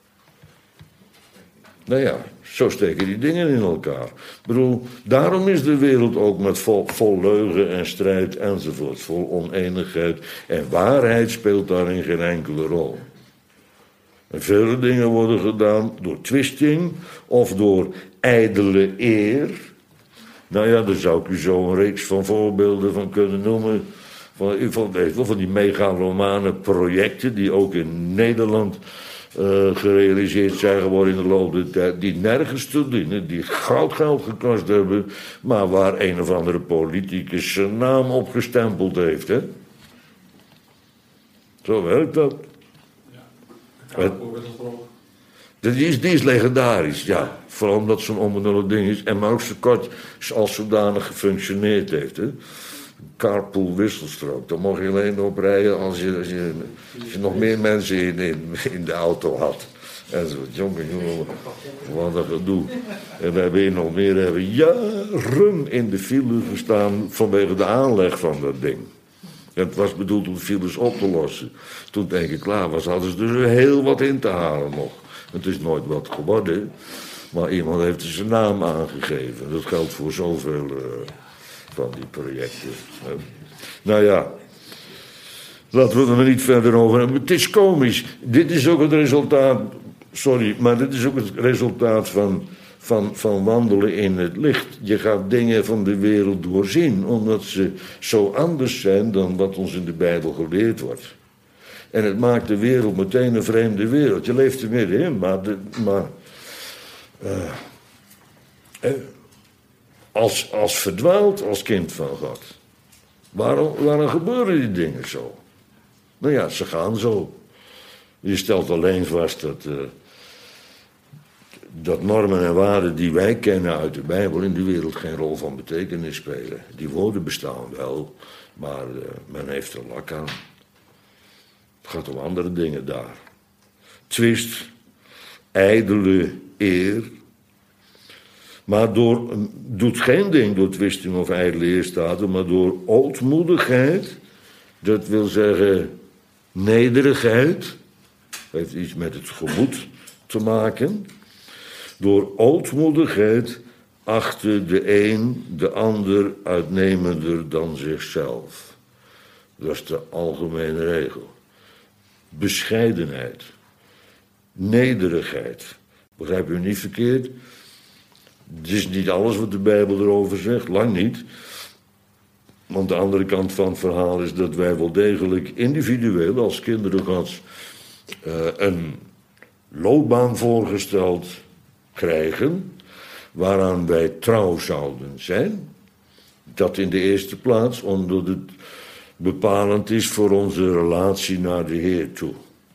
Nou ja, zo steken die dingen in elkaar. Ik bedoel, daarom is de wereld ook met vol, vol leugen en strijd enzovoort. Vol oneenigheid. En waarheid speelt daarin geen enkele rol. En vele dingen worden gedaan door twisting of door ijdele eer. Nou ja, daar zou ik u zo een reeks van voorbeelden van kunnen noemen. Van, van, van die megalomane projecten die ook in Nederland uh, gerealiseerd zijn geworden in de loop der tijd. Die nergens toe dienen, die goud geld gekost hebben. Maar waar een of andere politicus zijn naam op gestempeld heeft. Hè? Zo werkt dat. Ja, die is, die is legendarisch, ja. Vooral omdat het zo'n onbenullig ding is. En maar ook zo kort als zodanig gefunctioneerd heeft. Hè? Carpool wisselstrook. Dan mocht je alleen op rijden als je, als je, als je nog meer mensen in, in, in de auto had. En zo, jongen, jongen, wat een gedoe. En we hebben in Almere hebben jaren in de file gestaan vanwege de aanleg van dat ding. En het was bedoeld om de files op te lossen. Toen het denk ik klaar was, hadden ze er heel wat in te halen nog. Het is nooit wat geworden, maar iemand heeft er zijn naam aangegeven. Dat geldt voor zoveel uh, van die projecten. Uh. Nou ja, laten we er maar niet verder over hebben. Het is komisch. Dit is ook het resultaat, sorry, maar dit is ook het resultaat van, van, van wandelen in het licht. Je gaat dingen van de wereld doorzien, omdat ze zo anders zijn dan wat ons in de Bijbel geleerd wordt. En het maakt de wereld meteen een vreemde wereld. Je leeft er middenin, maar, de, maar uh, eh, als, als verdwaald als kind van God. Waarom, waarom gebeuren die dingen zo? Nou ja, ze gaan zo. Je stelt alleen vast dat, uh, dat normen en waarden die wij kennen uit de Bijbel in de wereld geen rol van betekenis spelen. Die woorden bestaan wel, maar uh, men heeft er lak aan. Het gaat om andere dingen daar. Twist, ijdele eer. Maar door, doet geen ding door twisting of ijdele eer staat er, maar door ootmoedigheid, dat wil zeggen nederigheid, heeft iets met het gemoed te maken. Door ootmoedigheid achtte de een de ander uitnemender dan zichzelf. Dat is de algemene regel. Bescheidenheid, nederigheid. Begrijp u niet verkeerd? Het is niet alles wat de Bijbel erover zegt, lang niet. Want de andere kant van het verhaal is dat wij wel degelijk individueel als kinderen Gods uh, een loopbaan voorgesteld krijgen waaraan wij trouw zouden zijn. Dat in de eerste plaats omdat het bepalend is voor onze relatie naar de Heer toe.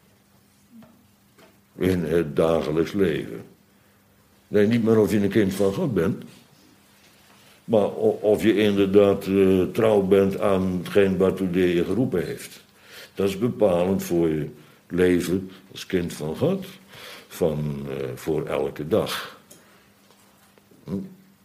In het dagelijks leven. Nee, niet maar of je een kind van God bent. Maar of je inderdaad uh, trouw bent aan hetgeen waartoe de je geroepen heeft. Dat is bepalend voor je leven als kind van God. Van, uh, voor elke dag. Hm?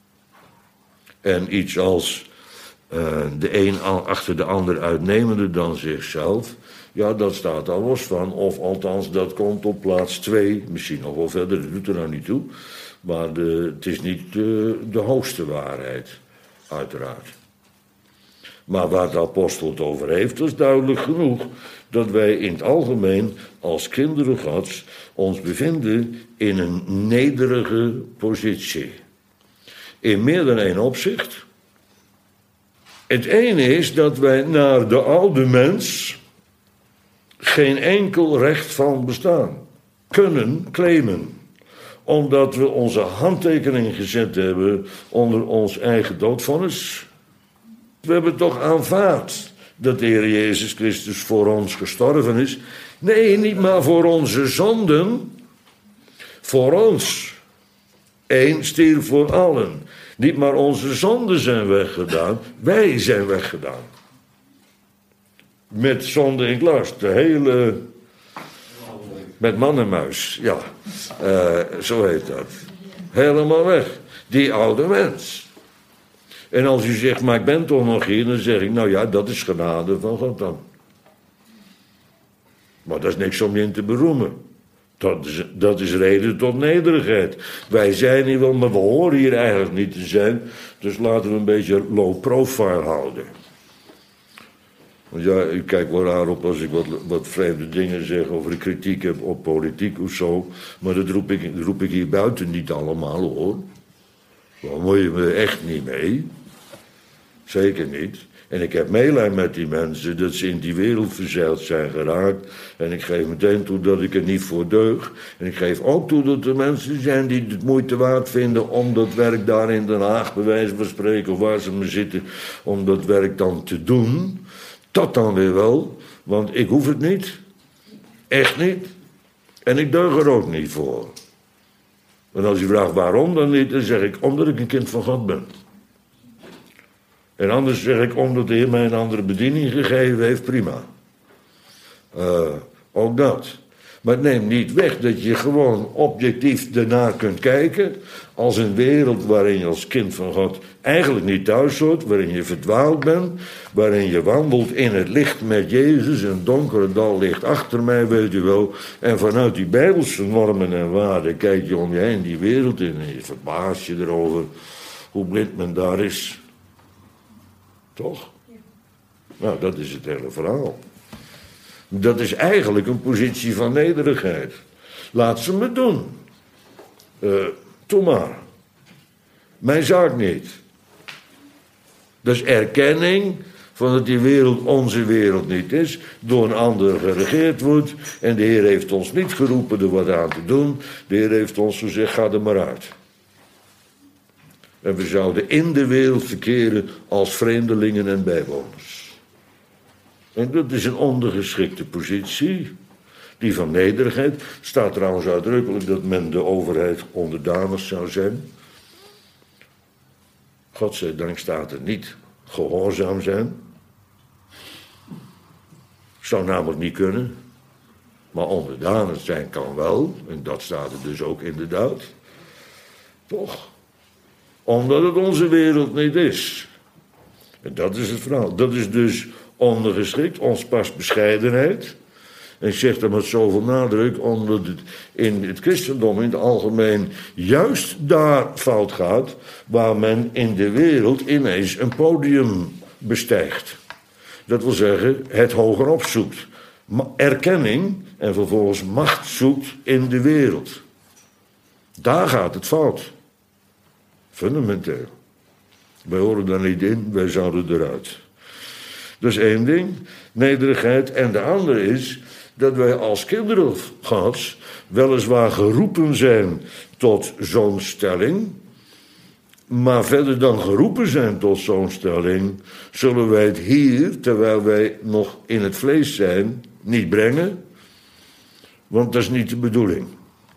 En iets als uh, de een achter de ander uitnemende dan zichzelf. Ja, dat staat al los van. Of althans, dat komt op plaats twee. Misschien nog wel verder, dat doet er nou niet toe. Maar de, het is niet de, de hoogste waarheid, uiteraard. Maar waar de apostel het over heeft, is duidelijk genoeg dat wij in het algemeen als kinderen Gods ons bevinden in een nederige positie. In meer dan één opzicht. Het ene is dat wij naar de oude mens geen enkel recht van bestaan kunnen claimen. Omdat we onze handtekening gezet hebben onder ons eigen doodvonnis. We hebben toch aanvaard dat de Heer Jezus Christus voor ons gestorven is. Nee, niet maar voor onze zonden. Voor ons. Eén stierf voor allen. Niet maar onze zonden zijn weggedaan. Wij zijn weggedaan. Met zonde in glas. De hele... Met man en muis, ja. Uh, zo heet dat. Helemaal weg. Die oude mens. En als u zegt, maar ik ben toch nog hier, dan zeg ik, nou ja, dat is genade van God dan. Maar dat is niks om je in te beroemen. Dat is, dat is reden tot nederigheid. Wij zijn hier wel, maar we horen hier eigenlijk niet te zijn. Dus laten we een beetje low profile houden. Want ja, u kijkt wel raar op als ik wat, wat vreemde dingen zeg over de kritiek heb op politiek of zo. Maar dat roep ik, roep ik hier buiten niet allemaal hoor. Daar moet je me echt niet mee. Zeker niet. En ik heb meelijn met die mensen dat ze in die wereld verzeild zijn geraakt. En ik geef meteen toe dat ik er niet voor deug. En ik geef ook toe dat er mensen zijn die het moeite waard vinden om dat werk daar in Den Haag, bij wijze van spreken, of waar ze maar zitten, om dat werk dan te doen. Dat dan weer wel, want ik hoef het niet. Echt niet. En ik deug er ook niet voor. En als u vraagt waarom dan niet, dan zeg ik omdat ik een kind van God ben. En anders zeg ik omdat de Heer mij een andere bediening gegeven heeft, prima. Uh, ook dat. Maar het neemt niet weg dat je gewoon objectief ernaar kunt kijken als een wereld waarin je als kind van God eigenlijk niet thuis hoort, waarin je verdwaald bent, waarin je wandelt in het licht met Jezus, een donkere dal ligt achter mij, weet u wel. En vanuit die Bijbelse normen en waarden kijk je om je heen die wereld in en je verbaast je erover hoe blind men daar is. Toch? Nou, dat is het hele verhaal. Dat is eigenlijk een positie van nederigheid. Laat ze me doen. Uh, doe maar. Mijn zaak niet. Dat is erkenning van dat die wereld onze wereld niet is, door een ander geregeerd wordt. En de Heer heeft ons niet geroepen er wat aan te doen. De Heer heeft ons gezegd, ga er maar uit. En we zouden in de wereld verkeren als vreemdelingen en bijwoners. En dat is een ondergeschikte positie, die van nederigheid. Staat trouwens uitdrukkelijk dat men de overheid onderdanig zou zijn. Godzijdank staat er niet gehoorzaam zijn. Zou namelijk niet kunnen. Maar onderdanig zijn kan wel, en dat staat er dus ook inderdaad. Toch? Omdat het onze wereld niet is. En dat is het verhaal. Dat is dus ondergeschikt, ons past bescheidenheid. En ik zeg dat met zoveel nadruk, omdat het in het christendom in het algemeen juist daar fout gaat, waar men in de wereld ineens een podium bestijgt. Dat wil zeggen, het hoger opzoekt. Erkenning en vervolgens macht zoekt in de wereld. Daar gaat het fout. Fundamenteel. Wij horen daar niet in, wij zouden eruit. Dat is één ding, nederigheid. En de andere is dat wij als kinderen Gods weliswaar geroepen zijn tot zo'n stelling, maar verder dan geroepen zijn tot zo'n stelling, zullen wij het hier, terwijl wij nog in het vlees zijn, niet brengen, want dat is niet de bedoeling.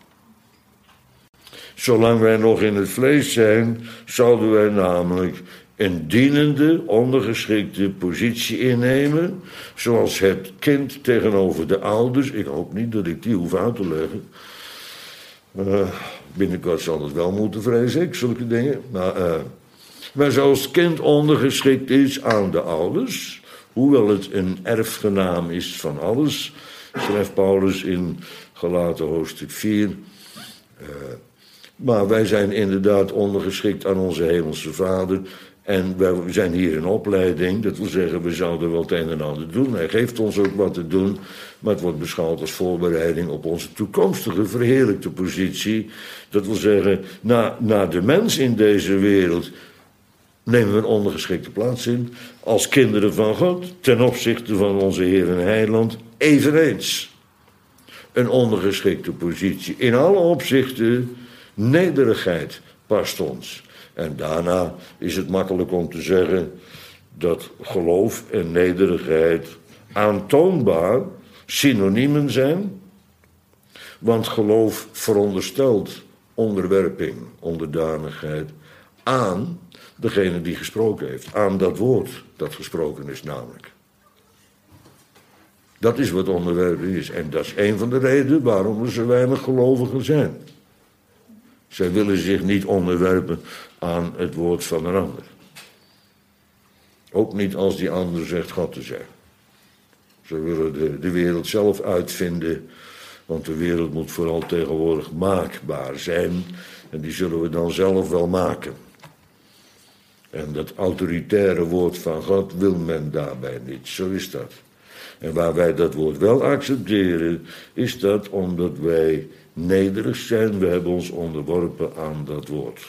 Zolang wij nog in het vlees zijn, zouden wij namelijk een dienende, ondergeschikte positie innemen, zoals het kind tegenover de ouders. Ik hoop niet dat ik die hoef uit te leggen. Uh, binnenkort zal het wel moeten, vrees ik, zulke dingen. Maar, uh, maar zoals het kind ondergeschikt is aan de ouders, hoewel het een erfgenaam is van alles, schrijft Paulus in Galaten hoofdstuk vier. Uh, maar wij zijn inderdaad ondergeschikt aan onze hemelse Vader. En wij zijn hier in opleiding, dat wil zeggen, we zouden wel het een en ander doen. Hij geeft ons ook wat te doen, maar het wordt beschouwd als voorbereiding op onze toekomstige verheerlijkte positie. Dat wil zeggen, na, na de mens in deze wereld nemen we een ondergeschikte plaats in, als kinderen van God, ten opzichte van onze Heer en Heiland, eveneens een ondergeschikte positie. In alle opzichten, nederigheid past ons. En daarna is het makkelijk om te zeggen dat geloof en nederigheid aantoonbaar synoniemen zijn. Want geloof veronderstelt onderwerping, onderdanigheid aan degene die gesproken heeft. Aan dat woord dat gesproken is namelijk. Dat is wat onderwerping is. En dat is een van de redenen waarom er zo weinig gelovigen zijn. Zij willen zich niet onderwerpen aan het woord van een ander. Ook niet als die ander zegt God te zijn. Ze willen de, de wereld zelf uitvinden, want de wereld moet vooral tegenwoordig maakbaar zijn. En die zullen we dan zelf wel maken. En dat autoritaire woord van God wil men daarbij niet. Zo is dat. En waar wij dat woord wel accepteren, is dat omdat wij nederig zijn. We hebben ons onderworpen aan dat woord.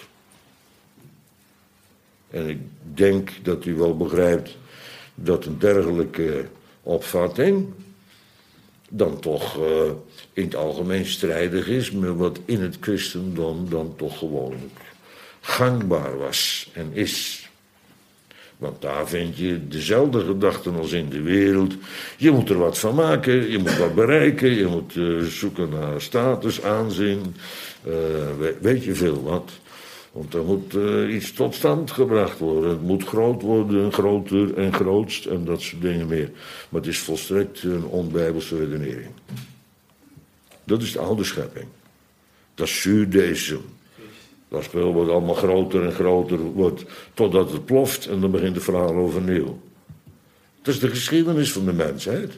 En ik denk dat u wel begrijpt dat een dergelijke opvatting dan toch uh, in het algemeen strijdig is met wat in het christendom dan toch gewoonlijk gangbaar was en is. Want daar vind je dezelfde gedachten als in de wereld. Je moet er wat van maken, je moet wat bereiken, je moet uh, zoeken naar status, aanzien, uh, weet, weet je veel wat. Want er moet uh, iets tot stand gebracht worden. Het moet groot worden, groter en grootst en dat soort dingen meer. Maar het is volstrekt een onbijbelse redenering. Dat is de oude schepping. Dat is Judaïsme. Dat spel wordt allemaal groter en groter, wordt, totdat het ploft en dan begint het verhaal overnieuw. Dat is de geschiedenis van de mensheid.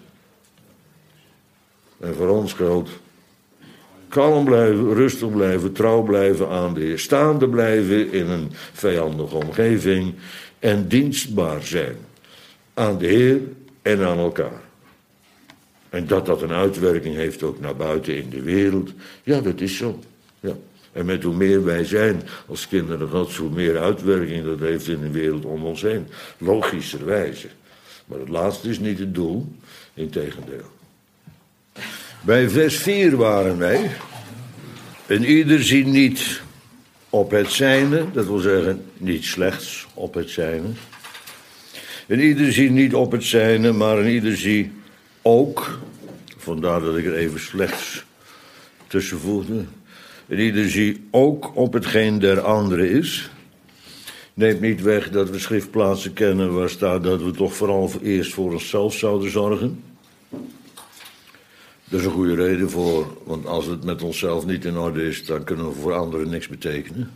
En voor ons geldt, kalm blijven, rustig blijven, trouw blijven aan de Heer, staande blijven in een vijandige omgeving en dienstbaar zijn aan de Heer en aan elkaar. En dat dat een uitwerking heeft ook naar buiten in de wereld, ja, dat is zo. Ja. En met hoe meer wij zijn als kinderen Gods, hoe meer uitwerking dat heeft in de wereld om ons heen. Logischerwijze. Maar het laatste is niet het doel, integendeel. Bij vers vier waren wij. En ieder zie niet op het zijne, dat wil zeggen niet slechts op het zijne. En ieder zie niet op het zijne, maar en ieder zie ook, vandaar dat ik er even slechts tussen voegde. En ieder zie ook op hetgeen der andere is. Neemt niet weg dat we schriftplaatsen kennen waar staat dat we toch vooral eerst voor onszelf zouden zorgen. Dat is een goede reden voor, want als het met onszelf niet in orde is, dan kunnen we voor anderen niks betekenen.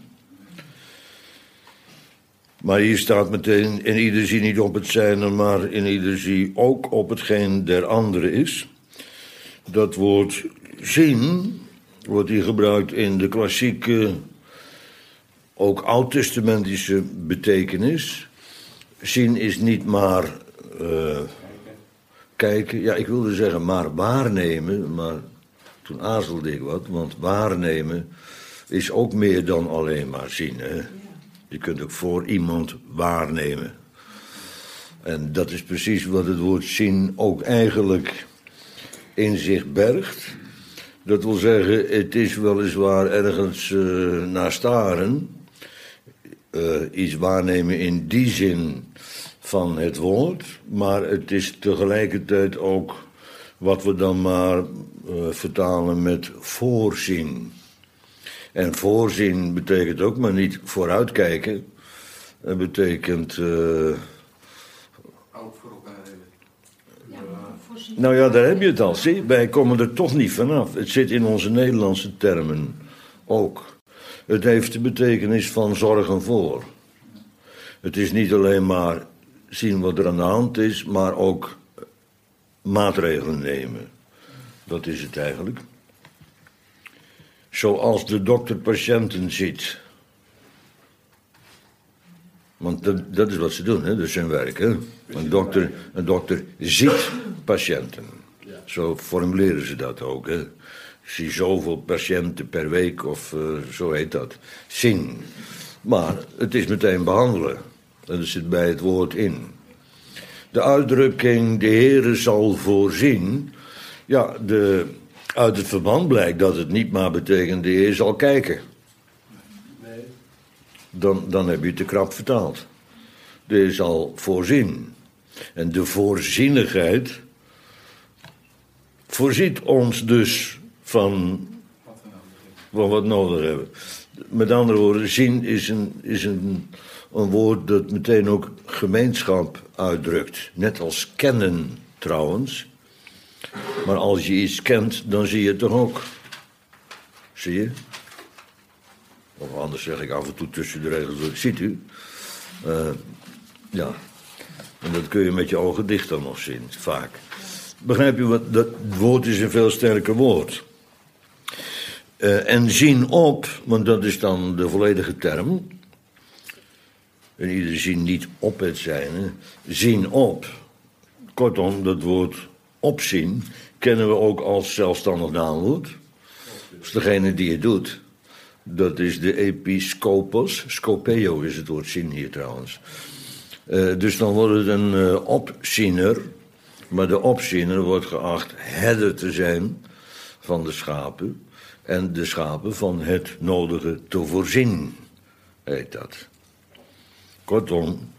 Maar hier staat meteen, in ieder zie niet op het zijne, maar in ieder zie ook op hetgeen der andere is. Dat woord zien wordt hier gebruikt in de klassieke, ook oud-testamentische betekenis. Zien is niet maar uh, kijken, ja, ik wilde zeggen maar waarnemen, maar toen aarzelde ik wat, want waarnemen is ook meer dan alleen maar zien. Hè? Je kunt ook voor iemand waarnemen. En dat is precies wat het woord zien ook eigenlijk in zich bergt. Dat wil zeggen, het is weliswaar ergens uh, naar staren. Uh, iets waarnemen in die zin van het woord. Maar het is tegelijkertijd ook wat we dan maar uh, vertalen met voorzien. En voorzien betekent ook maar niet vooruitkijken. Het betekent... Uh, Nou ja, daar heb je het al. Zie, wij komen er toch niet vanaf. Het zit in onze Nederlandse termen ook. Het heeft de betekenis van zorgen voor. Het is niet alleen maar zien wat er aan de hand is, maar ook maatregelen nemen. Dat is het eigenlijk. Zoals de dokter patiënten ziet. Want dat, dat is wat ze doen, hè? Dat is hun werk. Hè? Een, dokter, een dokter ziet patiënten. Zo formuleren ze dat ook. Hè? Ik zie zoveel patiënten per week, of uh, zo heet dat. Zien. Maar het is meteen behandelen. En dat zit bij het woord in. De uitdrukking, de Heere zal voorzien. Ja, de, uit het verband blijkt dat het niet maar betekent, de Heer zal kijken. Dan, dan heb je het te krap vertaald. De Heer zal voorzien. En de voorzienigheid voorziet ons dus van, van wat we nodig hebben. Met andere woorden, zien is, een, is een, een woord dat meteen ook gemeenschap uitdrukt. Net als kennen trouwens. Maar als je iets kent, dan zie je het toch ook. Zie je? Of anders zeg ik af en toe tussen de regels door. Ziet u? Uh, ja. En dat kun je met je ogen dicht dan nog zien, vaak. Begrijp je wat? Dat woord is een veel sterker woord. Uh, en zien op, want dat is dan de volledige term. En ieder zien niet op het zijn. Hè. Zien op. Kortom, dat woord opzien kennen we ook als zelfstandig naamwoord. Dat is degene die het doet. Dat is de episcopos. Scopeo is het woord zien hier trouwens. Uh, dus dan wordt het een uh, opziener. Maar de opziener wordt geacht herder te zijn van de schapen. En de schapen van het nodige te voorzien, heet dat. Kortom,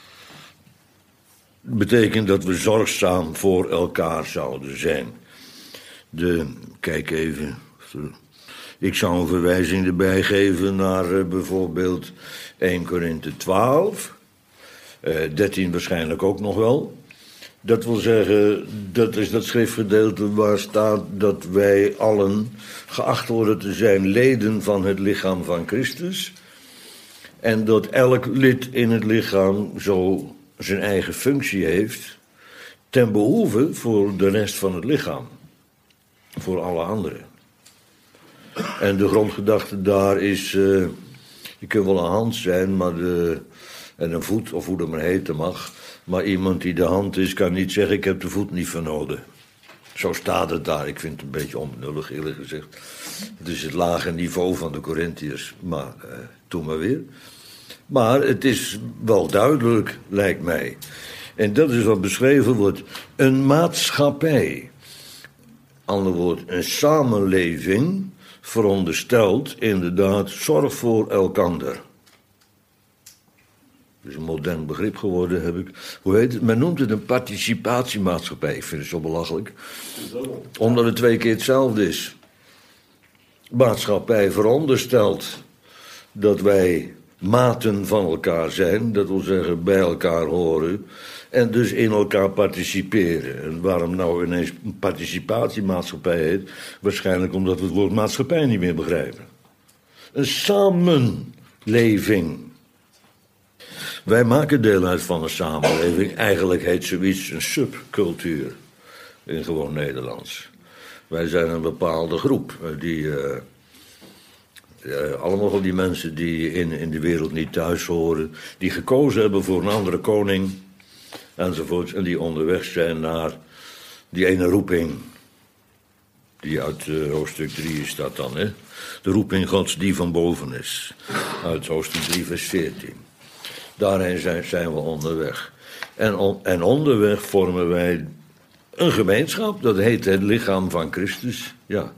betekent dat we zorgzaam voor elkaar zouden zijn. De, kijk even... Ik zou een verwijzing erbij geven naar uh, bijvoorbeeld Eerste Korinthe twaalf. Uh, dertien waarschijnlijk ook nog wel. Dat wil zeggen, dat is dat schriftgedeelte waar staat dat wij allen geacht worden te zijn leden van het lichaam van Christus. En dat elk lid in het lichaam zo zijn eigen functie heeft, ten behoeve voor de rest van het lichaam. Voor alle anderen. En de grondgedachte daar is, uh, je kunt wel een hand zijn, maar de, en een voet, of hoe dat maar heten mag. Maar iemand die de hand is, kan niet zeggen, ik heb de voet niet vernoden. Zo staat het daar. Ik vind het een beetje onbenullig, eerlijk gezegd. Het is het lage niveau van de Corinthiërs, maar uh, doe maar weer. Maar het is wel duidelijk, lijkt mij. En dat is wat beschreven wordt. Een maatschappij, ander woord, een samenleving, veronderstelt inderdaad zorg voor elkander. Dat is een modern begrip geworden, heb ik. Hoe heet het? Men noemt het een participatiemaatschappij. Ik vind het zo belachelijk. Omdat het twee keer hetzelfde is. Maatschappij veronderstelt dat wij maten van elkaar zijn. Dat wil zeggen bij elkaar horen. En dus in elkaar participeren. En waarom nou ineens een participatiemaatschappij heet? Waarschijnlijk omdat we het woord maatschappij niet meer begrijpen. Een samenleving. Wij maken deel uit van een samenleving. Eigenlijk heet zoiets een subcultuur. In gewoon Nederlands. Wij zijn een bepaalde groep. Die, uh, uh, allemaal van die mensen die in, in de wereld niet thuis horen. Die gekozen hebben voor een andere koning. Enzovoorts. En die onderweg zijn naar die ene roeping. Die uit uh, hoofdstuk drie is dat dan, hè? De roeping Gods die van boven is. Uit hoofdstuk drie, vers veertien. Daarheen zijn, zijn we onderweg. En, on, en onderweg vormen wij een gemeenschap. Dat heet het lichaam van Christus. Ja.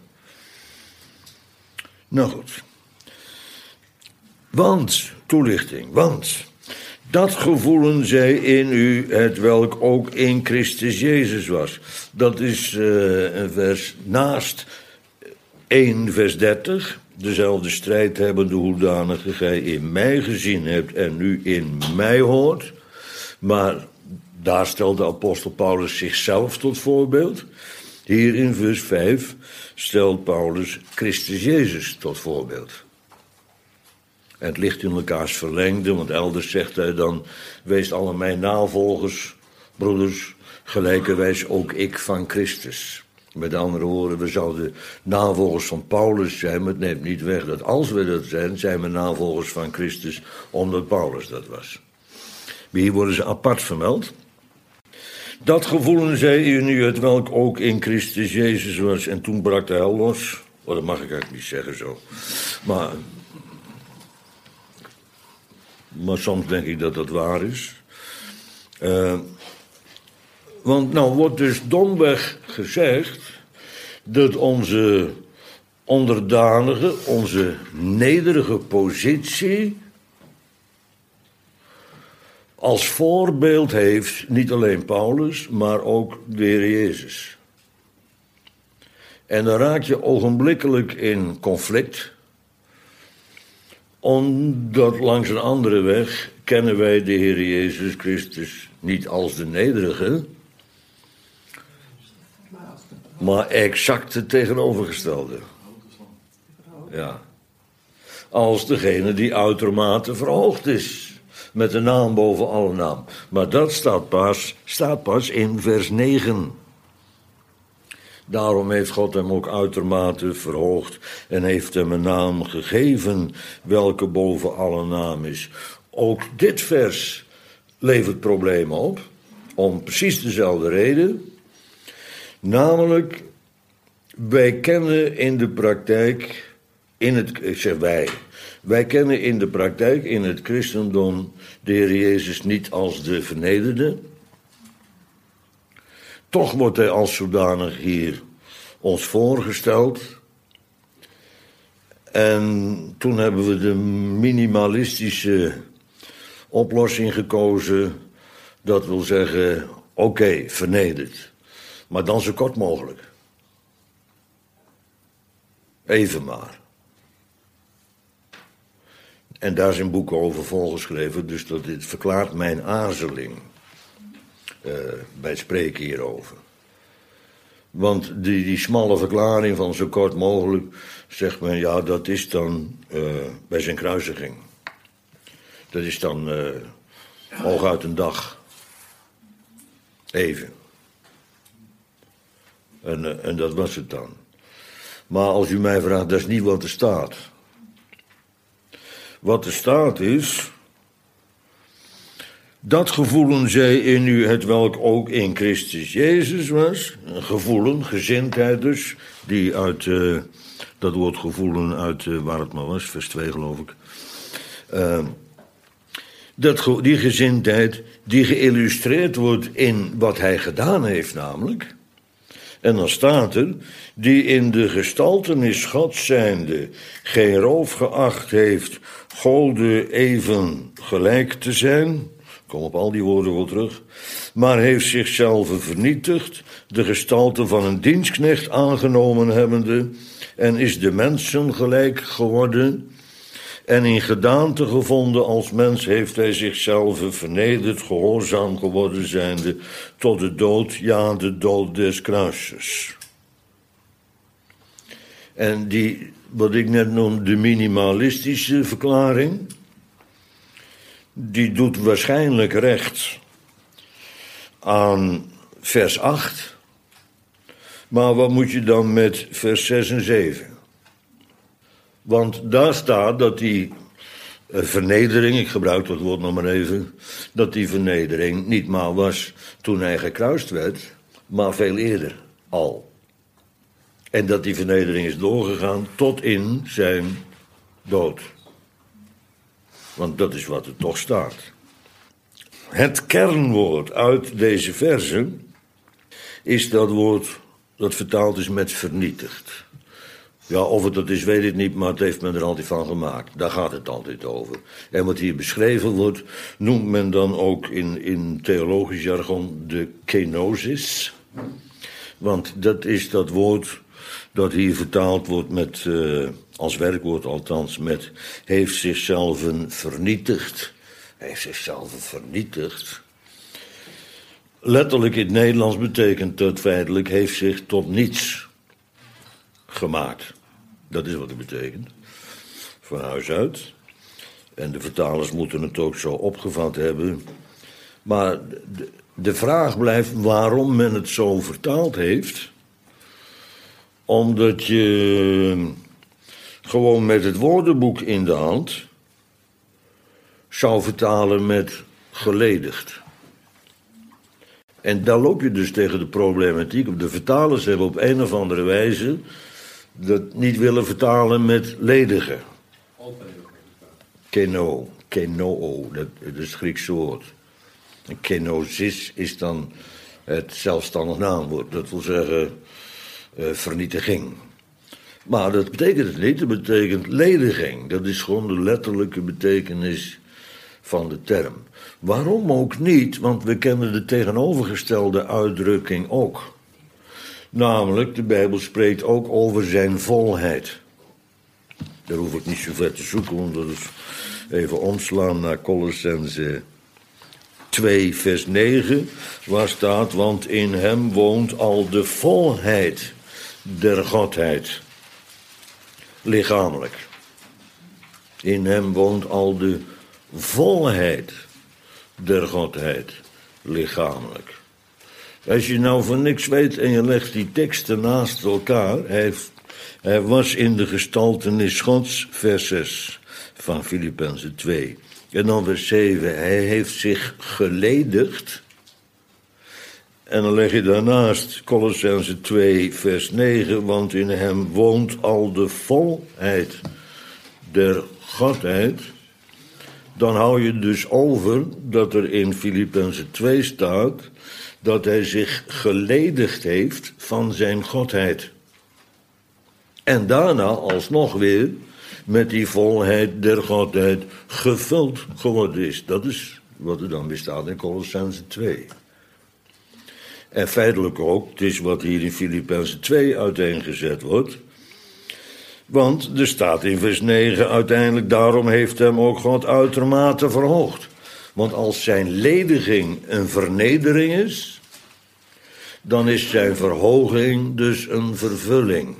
Nou goed. Want, toelichting, want... dat gevoelen zij in u, het welk ook in Christus Jezus was. Dat is uh, een vers naast één vers dertig. Dezelfde strijd hebbende hoedanige gij in mij gezien hebt en nu in mij hoort. Maar daar stelt de apostel Paulus zichzelf tot voorbeeld. Hier in vers vijf stelt Paulus Christus Jezus tot voorbeeld. En het ligt in elkaars verlengde, want elders zegt hij dan... wees alle mijn navolgers, broeders, gelijkerwijs ook ik van Christus. Met andere woorden, we zouden navolgers van Paulus zijn... maar het neemt niet weg dat als we dat zijn... zijn we navolgers van Christus, omdat Paulus dat was. Maar hier worden ze apart vermeld. Dat gevoelen zij in u, het welk ook in Christus Jezus was. En toen brak de hel los. Oh, dat mag ik eigenlijk niet zeggen zo. Maar... Maar soms denk ik dat dat waar is. Uh, want nou wordt dus domweg gezegd... dat onze onderdanige, onze nederige positie... als voorbeeld heeft niet alleen Paulus, maar ook de Heer Jezus. En dan raak je ogenblikkelijk in conflict... omdat langs een andere weg kennen wij de Heer Jezus Christus niet als de nederige, maar exact het tegenovergestelde. Ja. Als degene die uitermate verhoogd is, met de naam boven alle naam. Maar dat staat pas, staat pas in vers negen. Daarom heeft God hem ook uitermate verhoogd en heeft hem een naam gegeven, welke boven alle naam is. Ook dit vers levert problemen op, om precies dezelfde reden. Namelijk, wij kennen in de praktijk, in het, ik zeg wij, wij kennen in de praktijk, in het christendom, de Heer Jezus niet als de vernederde. Toch wordt hij als zodanig hier ons voorgesteld. En toen hebben we de minimalistische oplossing gekozen. Dat wil zeggen, oké, okay, vernederd. Maar dan zo kort mogelijk. Even maar. En daar zijn boeken over volgeschreven, dus dat dit verklaart mijn aarzeling. Uh, bij het spreken hierover. Want die, die smalle verklaring van zo kort mogelijk, zegt men, ja, dat is dan uh, bij zijn kruisiging. Dat is dan uh, hooguit een dag. Even. En, uh, en dat was het dan. Maar als u mij vraagt, dat is niet wat er staat. Wat er staat is... dat gevoelen zij in u, het welk ook in Christus Jezus was. Een gevoelen, gezindheid dus, die uit, uh, dat woord gevoelen uit, uh, waar het maar was, vers twee geloof ik. Uh, dat, die gezindheid die geïllustreerd wordt in wat hij gedaan heeft namelijk. En dan staat er, die in de gestaltenis Gods zijnde geen roof geacht heeft, Gode even gelijk te zijn... Ik kom op al die woorden wel terug. Maar heeft zichzelf vernietigd, de gestalte van een dienstknecht aangenomen hebbende, en is de mensen gelijk geworden. En in gedaante gevonden als mens heeft hij zichzelf vernederd, gehoorzaam geworden zijnde, tot de dood, ja, de dood des kruises. En die, wat ik net noem, de minimalistische verklaring, die doet waarschijnlijk recht aan vers acht. Maar wat moet je dan met vers zes en zeven? Want daar staat dat die vernedering, ik gebruik dat woord nog maar even, dat die vernedering niet maar was toen hij gekruist werd, maar veel eerder al. En dat die vernedering is doorgegaan tot in zijn dood. Want dat is wat er toch staat. Het kernwoord uit deze versen is dat woord dat vertaald is met vernietigd. Ja, of het dat is, weet ik niet, maar het heeft men er altijd van gemaakt. Daar gaat het altijd over. En wat hier beschreven wordt, noemt men dan ook in, in theologisch jargon de kenosis. Want dat is dat woord dat hier vertaald wordt met, uh, als werkwoord althans, met heeft zichzelf vernietigd. Heeft zichzelf vernietigd. Letterlijk in het Nederlands betekent dat feitelijk heeft zich tot niets gemaakt. Dat is wat het betekent. Van huis uit. En de vertalers moeten het ook zo opgevat hebben. Maar de, de vraag blijft waarom men het zo vertaald heeft. Omdat je gewoon met het woordenboek in de hand zou vertalen met geledigd. En daar loop je dus tegen de problematiek. De vertalers hebben op een of andere wijze dat niet willen vertalen met ledigen. Keno, kenoo, dat is het Griekse woord. En kenosis is dan het zelfstandig naamwoord. Dat wil zeggen uh, vernietiging. Maar dat betekent het niet, dat betekent lediging. Dat is gewoon de letterlijke betekenis van de term. Waarom ook niet? Want we kennen de tegenovergestelde uitdrukking ook. Namelijk, de Bijbel spreekt ook over zijn volheid. Daar hoef ik niet zo ver te zoeken, want dat is even omslaan naar Kolossenzen twee, vers negen, waar staat, want in hem woont al de volheid der Godheid, lichamelijk. In hem woont al de volheid der Godheid, lichamelijk. Als je nou van niks weet en je legt die teksten naast elkaar, hij, hij was in de gestaltenis Gods, vers zes van Filippenzen twee. En dan vers zeven, hij heeft zich geledigd. En dan leg je daarnaast Kolossenzen twee, vers negen, want in hem woont al de volheid der Godheid. Dan hou je dus over dat er in Filippenzen twee staat dat hij zich geledigd heeft van zijn Godheid. En daarna alsnog weer met die volheid der Godheid gevuld geworden is. Dat is wat er dan weer staat in Kolossenzen twee. En feitelijk ook, het is wat hier in Filippenzen twee uiteengezet wordt. Want er staat in vers negen uiteindelijk, daarom heeft hem ook God uitermate verhoogd. Want als zijn lediging een vernedering is, dan is zijn verhoging dus een vervulling.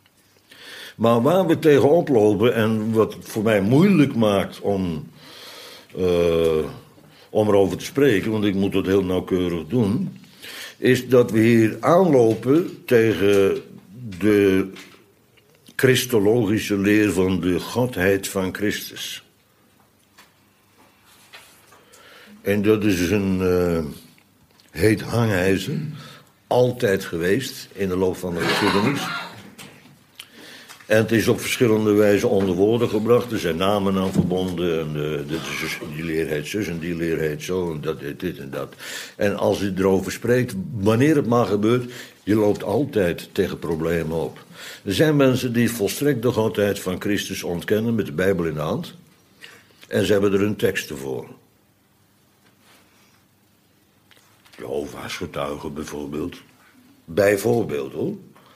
Maar waar we tegenop lopen en wat het voor mij moeilijk maakt om, uh, om erover te spreken, want ik moet het heel nauwkeurig doen, is dat we hier aanlopen tegen de christologische leer van de Godheid van Christus. En dat is een uh, heet hangijzer, altijd geweest in de loop van de geschiedenis. En het is op verschillende wijzen onder woorden gebracht. Er zijn namen aan verbonden. En uh, dit is, die leer heet zus en die leer heet zo. En dat heet dit en dat. En als je erover spreekt, wanneer het maar gebeurt, je loopt altijd tegen problemen op. Er zijn mensen die volstrekt de Godheid van Christus ontkennen met de Bijbel in de hand. En ze hebben er hun teksten voor. Jehovah's getuigen bijvoorbeeld. Bijvoorbeeld hoor.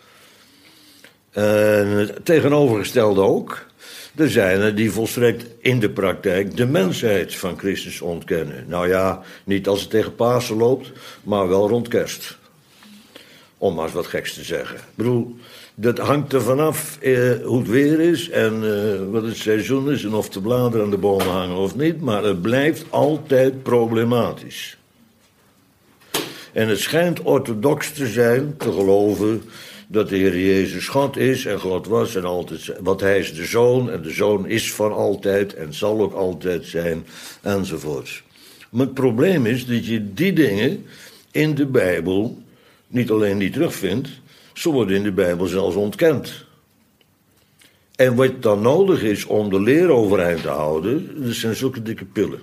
En het tegenovergestelde ook. Er zijn er die volstrekt in de praktijk de mensheid van Christus ontkennen. Nou ja, niet als het tegen Pasen loopt, maar wel rond kerst. Om maar eens wat geks te zeggen. Ik bedoel, dat hangt er vanaf eh, hoe het weer is en eh, wat het seizoen is en of de bladeren aan de bomen hangen of niet. Maar het blijft altijd problematisch. En het schijnt orthodox te zijn, te geloven dat de Heer Jezus God is en God was en altijd, want hij is de Zoon en de Zoon is van altijd en zal ook altijd zijn enzovoorts. Maar het probleem is dat je die dingen in de Bijbel niet alleen niet terugvindt, Ze worden in de Bijbel zelfs ontkend. En wat dan nodig is om de leer overeind te houden, dat zijn zulke dikke pillen.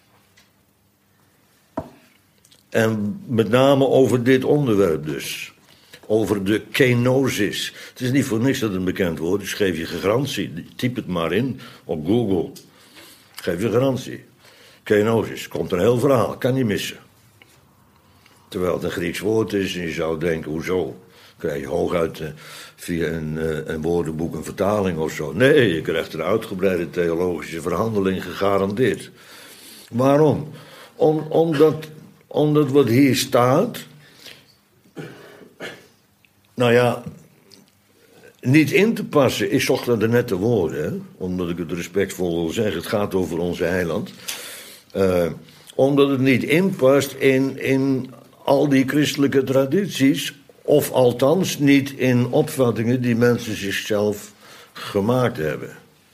En met name over dit onderwerp dus. Over de kenosis. Het is niet voor niks dat het bekend wordt. Dus geef je garantie. Typ het maar in op Google. Geef je garantie. Kenosis. Komt een heel verhaal. Kan niet missen. Terwijl het een Grieks woord is. En je zou denken, hoezo? Krijg je hooguit uh, via een, uh, een woordenboek een vertaling of zo. Nee, je krijgt een uitgebreide theologische verhandeling gegarandeerd. Waarom? Om, omdat, omdat wat hier staat... Nou ja, niet in te passen, ik zocht naar de nette woorden, hè, omdat ik het respectvol wil zeggen, het gaat over onze heiland. Uh, omdat het niet inpast in, in al die christelijke tradities, of althans niet in opvattingen die mensen zichzelf gemaakt hebben.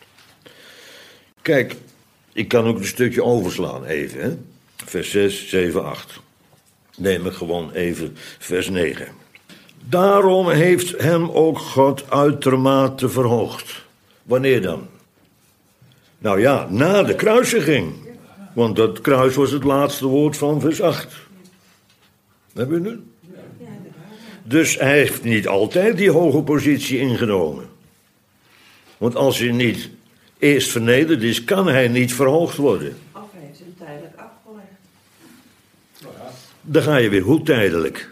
Kijk, ik kan ook een stukje overslaan even, hè. Vers zes, zeven, acht. Neem ik gewoon even vers negen. Daarom heeft hem ook God uitermate verhoogd. Wanneer dan? Nou ja, na de kruisiging. Want dat kruis was het laatste woord van vers acht. Hebben we het? Dus hij heeft niet altijd die hoge positie ingenomen. Want als hij niet eerst vernederd is, kan hij niet verhoogd worden. Of hij heeft hem tijdelijk afgelegd. Dan ga je weer, hoe tijdelijk?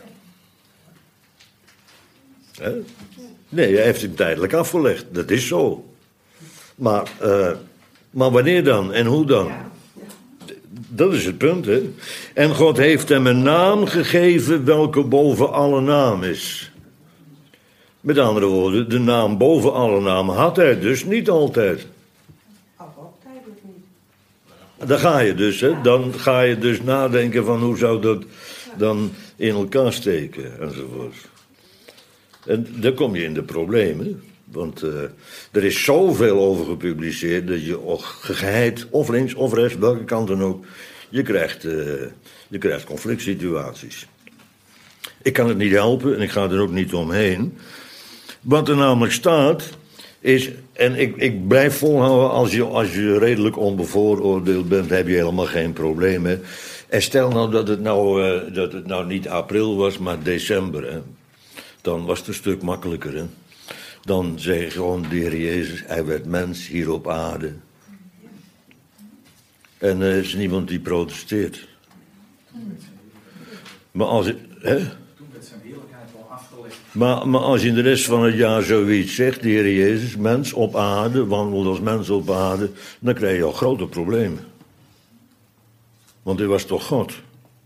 He? Nee, hij heeft hem tijdelijk afgelegd. Dat is zo. Maar, uh, maar wanneer dan en hoe dan? Dat is het punt, hè. En God heeft hem een naam gegeven welke boven alle naam is. Met andere woorden, de naam boven alle naam had hij dus niet altijd. Of ook tijdelijk niet. Dan ga je dus, hè. Dan ga je dus nadenken van hoe zou dat dan in elkaar steken enzovoort. En dan kom je in de problemen. Want uh, er is zoveel over gepubliceerd dat je geheid, of links of rechts, welke kant dan ook, je krijgt, uh, je krijgt conflict situaties. Ik kan het niet helpen en ik ga er ook niet omheen. Wat er namelijk staat is, en ik, ik blijf volhouden, als je, als je redelijk onbevooroordeeld bent, heb je helemaal geen problemen. En stel nou dat het nou, uh, dat het nou niet april was, maar december, hè. Dan was het een stuk makkelijker, hè. Dan zeg je gewoon, de Heer Jezus, hij werd mens hier op aarde. En er is niemand die protesteert. Maar als het, hè? Toen werd zijn heerlijkheid al afgelegd. Maar, maar als je in de rest van het jaar zoiets zegt, de Heer Jezus, mens op aarde, wandelt als mens op aarde, dan krijg je al grote problemen. Want hij was toch God?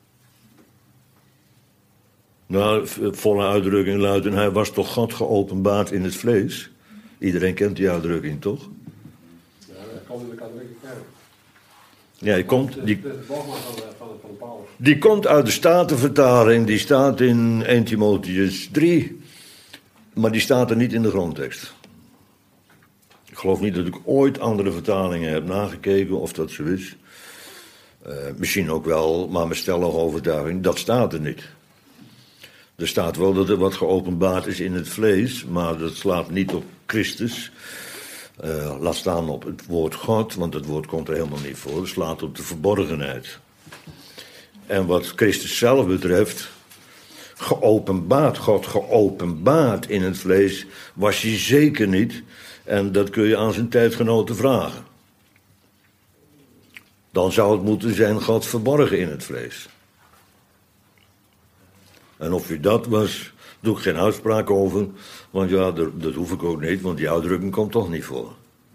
Nou, volle uitdrukking luidt, en hij was toch God geopenbaard in het vlees? Iedereen kent die uitdrukking, toch? Ja, dat komt in de katholieke kerk. Ja, die komt, die, Dat is het dogma van de, van de, van de paus. die komt uit de Statenvertaling, die staat in Eerste Timotheüs drie, maar die staat er niet in de grondtekst. Ik geloof niet dat ik ooit andere vertalingen heb nagekeken of dat zo is. Uh, misschien ook wel, maar mijn stellige overtuiging, dat staat er niet. Er staat wel dat er wat geopenbaard is in het vlees, maar dat slaat niet op Christus. Uh, laat staan op het woord God, want het woord komt er helemaal niet voor. Het slaat op de verborgenheid. En wat Christus zelf betreft, geopenbaard, God geopenbaard in het vlees, was hij zeker niet. En dat kun je aan zijn tijdgenoten vragen. Dan zou het moeten zijn God verborgen in het vlees. En of u dat was, doe ik geen uitspraak over. Want ja, dat, dat hoef ik ook niet, want die uitdrukking komt toch niet voor.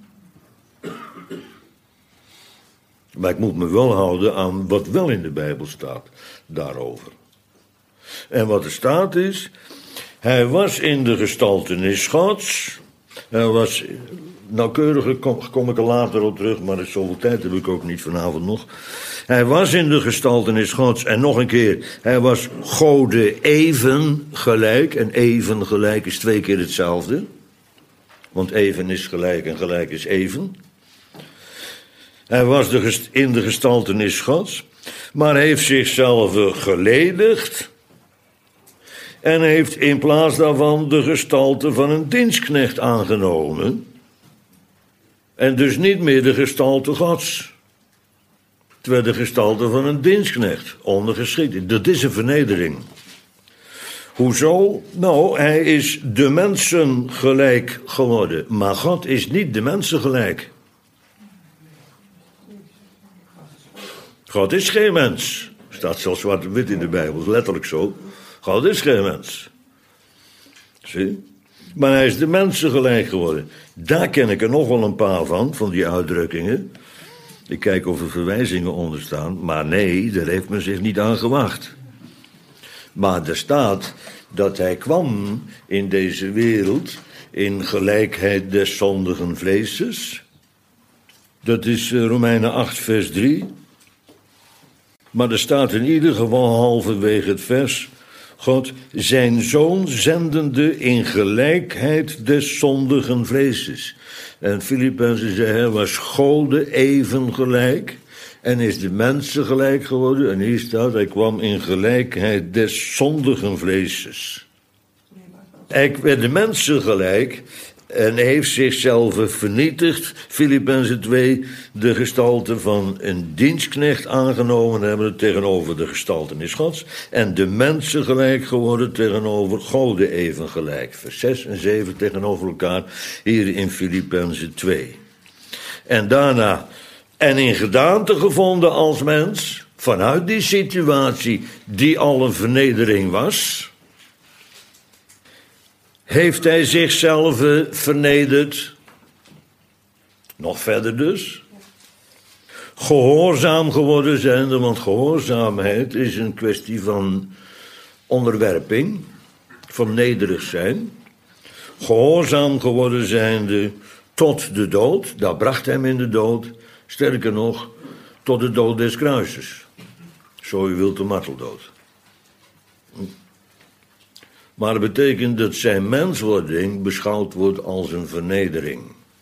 Maar ik moet me wel houden aan wat wel in de Bijbel staat daarover. En wat er staat is, hij was in de gestaltenis Gods. Hij was, nauwkeurig kom, kom ik er later op terug, maar zoveel tijd heb ik ook niet vanavond nog. Hij was in de gestaltenis Gods. En nog een keer, hij was Gode even gelijk. En even gelijk is twee keer hetzelfde. Want even is gelijk en gelijk is even. Hij was de gest- in de gestaltenis Gods. Maar heeft zichzelf geledigd. en heeft in plaats daarvan de gestalte van een dienstknecht aangenomen. En dus niet meer de gestalte Gods. Het werd de gestalte van een dienstknecht, ondergeschikt. Dat is een vernedering. Hoezo? Nou, hij is de mensen gelijk geworden. Maar God is niet de mensen gelijk. God is geen mens. Staat zelfs zwart op wit in de Bijbel, letterlijk zo. God is geen mens. Zie? Maar hij is de mensen gelijk geworden. Daar ken ik er nog wel een paar van, van die uitdrukkingen. Ik kijk of er verwijzingen onder staan. Maar nee, daar heeft men zich niet aan gewacht. Maar er staat dat hij kwam in deze wereld in gelijkheid des zondigen vleeses. Dat is Romeinen acht, vers drie. Maar er staat in ieder geval halverwege het vers: God zijn zoon zendende in gelijkheid des zondigen vleeses. En Filippenzen zei, hij was Gode even gelijk en is de mensen gelijk geworden. En hier staat, hij kwam in gelijkheid des zondigen vleeses. Hij werd de mensen gelijk en heeft zichzelf vernietigd. Filippenzen twee, de gestalte van een dienstknecht aangenomen hebben tegenover de gestaltenis Gods. En de mensen gelijk geworden tegenover Gode even gelijk. Vers zes en zeven tegenover elkaar hier in Filippenzen twee. En daarna, en in gedaante gevonden als mens, vanuit die situatie die al een vernedering was, heeft hij zichzelf vernederd. Nog verder dus. Gehoorzaam geworden zijnde, want gehoorzaamheid is een kwestie van onderwerping, van nederig zijn. Gehoorzaam geworden zijnde tot de dood, dat bracht hem in de dood. Sterker nog, tot de dood des kruises. Zo u wilt de marteldood. Maar dat betekent dat zijn menswording beschouwd wordt als een vernedering.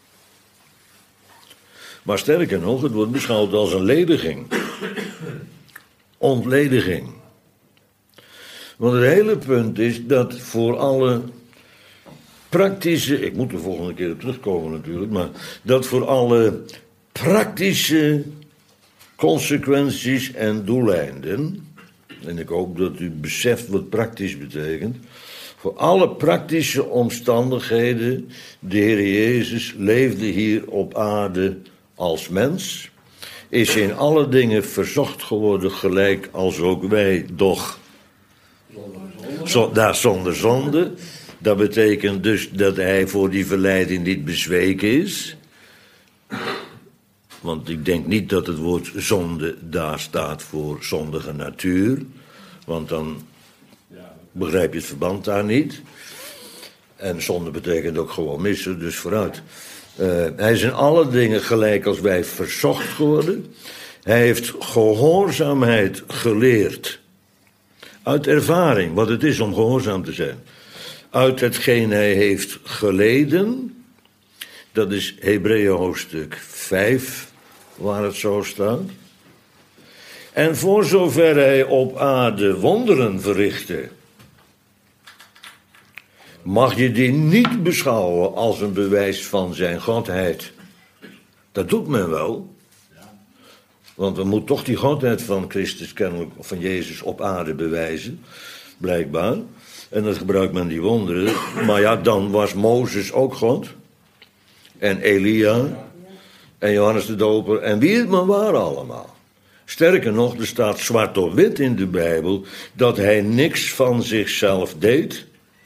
Maar sterker nog, het wordt beschouwd als een lediging. Ontlediging. Want het hele punt is dat voor alle praktische, ik moet er volgende keer op terugkomen natuurlijk, maar dat voor alle praktische consequenties en doeleinden, en ik hoop dat u beseft wat praktisch betekent, voor alle praktische omstandigheden, de Heer Jezus leefde hier op aarde als mens, is in alle dingen verzocht geworden gelijk als ook wij, doch zo, daar zonder zonde. Dat betekent dus dat hij voor die verleiding niet bezweken is. Want ik denk niet dat het woord zonde daar staat voor zondige natuur. Want dan begrijp je het verband daar niet. En zonde betekent ook gewoon missen, dus vooruit. Uh, hij is in alle dingen gelijk als wij verzocht geworden. Hij heeft gehoorzaamheid geleerd. Uit ervaring, wat het is om gehoorzaam te zijn. Uit hetgeen hij heeft geleden. Dat is Hebreeën hoofdstuk vijf, waar het zo staat. En voor zover hij op aarde wonderen verrichtte, mag je die niet beschouwen als een bewijs van zijn godheid. Dat doet men wel. Want we moeten toch die godheid van Christus kennelijk, of van Jezus op aarde bewijzen, blijkbaar. En dan gebruikt men die wonderen. Maar ja, dan was Mozes ook God. En Elia. En Johannes de Doper. En wie het maar waren allemaal. Sterker nog, er staat zwart op wit in de Bijbel dat hij niks van zichzelf deed.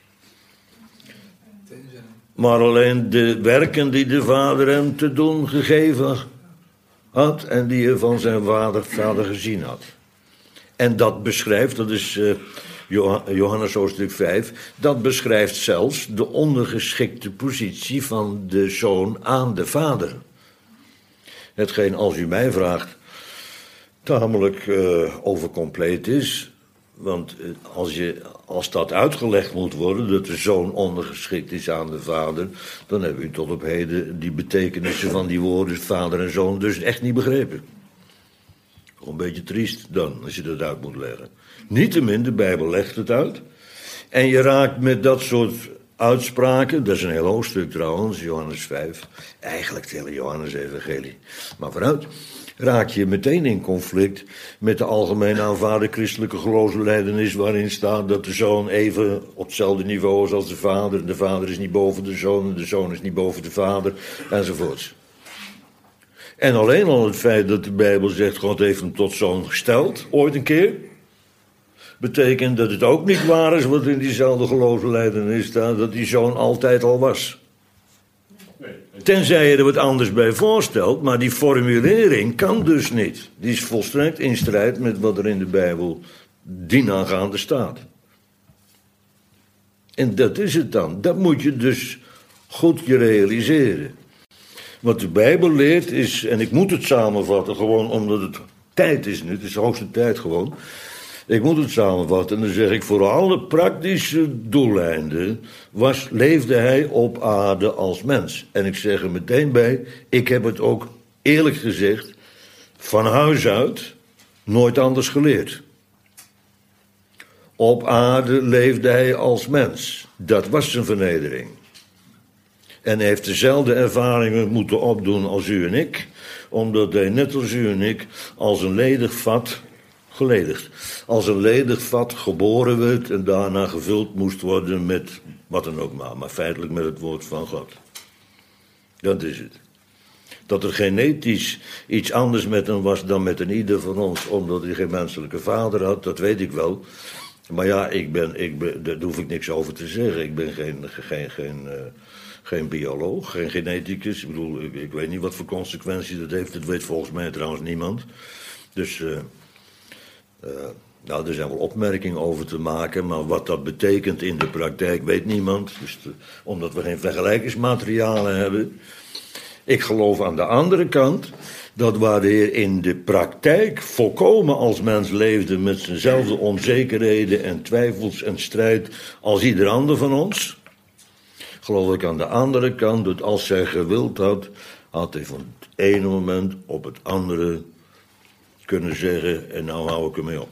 Maar alleen de werken die de Vader hem te doen gegeven had. En die hij van zijn vader, vader gezien had. En dat beschrijft, dat is uh, Johannes hoofdstuk vijf. Dat beschrijft zelfs de ondergeschikte positie van de zoon aan de vader. Hetgeen, als u mij vraagt, tamelijk uh, overcompleet is. Want uh, als, je, als dat uitgelegd moet worden, dat de zoon ondergeschikt is aan de vader, dan hebben u tot op heden die betekenissen van die woorden, vader en zoon, dus echt niet begrepen. Gewoon een beetje triest dan, als je dat uit moet leggen. Niettemin, de Bijbel legt het uit. En je raakt met dat soort uitspraken, dat is een heel hoofdstuk trouwens, Johannes vijf, eigenlijk het hele Johannes-evangelie, maar vooruit, raak je meteen in conflict met de algemeen aanvaarde christelijke geloofsbelijdenis, waarin staat dat de zoon even op hetzelfde niveau is als de vader, de vader is niet boven de zoon, de zoon is niet boven de vader, enzovoorts. En alleen al het feit dat de Bijbel zegt, God heeft hem tot zoon gesteld, ooit een keer, betekent dat het ook niet waar is wat in diezelfde geloofsbelijdenis staat, dat die zoon altijd al was. Tenzij je er wat anders bij voorstelt, maar die formulering kan dus niet. Die is volstrekt in strijd met wat er in de Bijbel dienaangaande staat. En dat is het dan. Dat moet je dus goed je realiseren. Wat de Bijbel leert is, en ik moet het samenvatten gewoon omdat het tijd is nu, het is de hoogste tijd gewoon. Ik moet het samenvatten en dan zeg ik, voor alle praktische doeleinden was, leefde hij op aarde als mens. En ik zeg er meteen bij, ik heb het ook eerlijk gezegd van huis uit nooit anders geleerd. Op aarde leefde hij als mens. Dat was zijn vernedering. En hij heeft dezelfde ervaringen moeten opdoen als u en ik, omdat hij net als u en ik als een ledig vat geledigd. Als een ledig vat geboren werd en daarna gevuld moest worden met wat dan ook maar, maar feitelijk met het woord van God. Dat is het. Dat er genetisch iets anders met hem was dan met een ieder van ons, omdat hij geen menselijke vader had, dat weet ik wel. Maar ja, ik ben, ik ben, daar hoef ik niks over te zeggen. Ik ben geen, geen, geen, uh, geen bioloog, geen geneticus. Ik bedoel, ik, ik weet niet wat voor consequenties dat heeft. Dat weet volgens mij trouwens niemand. Dus Uh, Uh, nou, er zijn wel opmerkingen over te maken, maar wat dat betekent in de praktijk weet niemand. Dus de, omdat we geen vergelijkingsmaterialen hebben. Ik geloof aan de andere kant dat waar de Heer in de praktijk volkomen als mens leefde met zijnzelfde onzekerheden en twijfels en strijd als ieder ander van ons, geloof ik aan de andere kant dat als hij gewild had, had hij van het ene moment op het andere kunnen zeggen, en nou hou ik ermee op.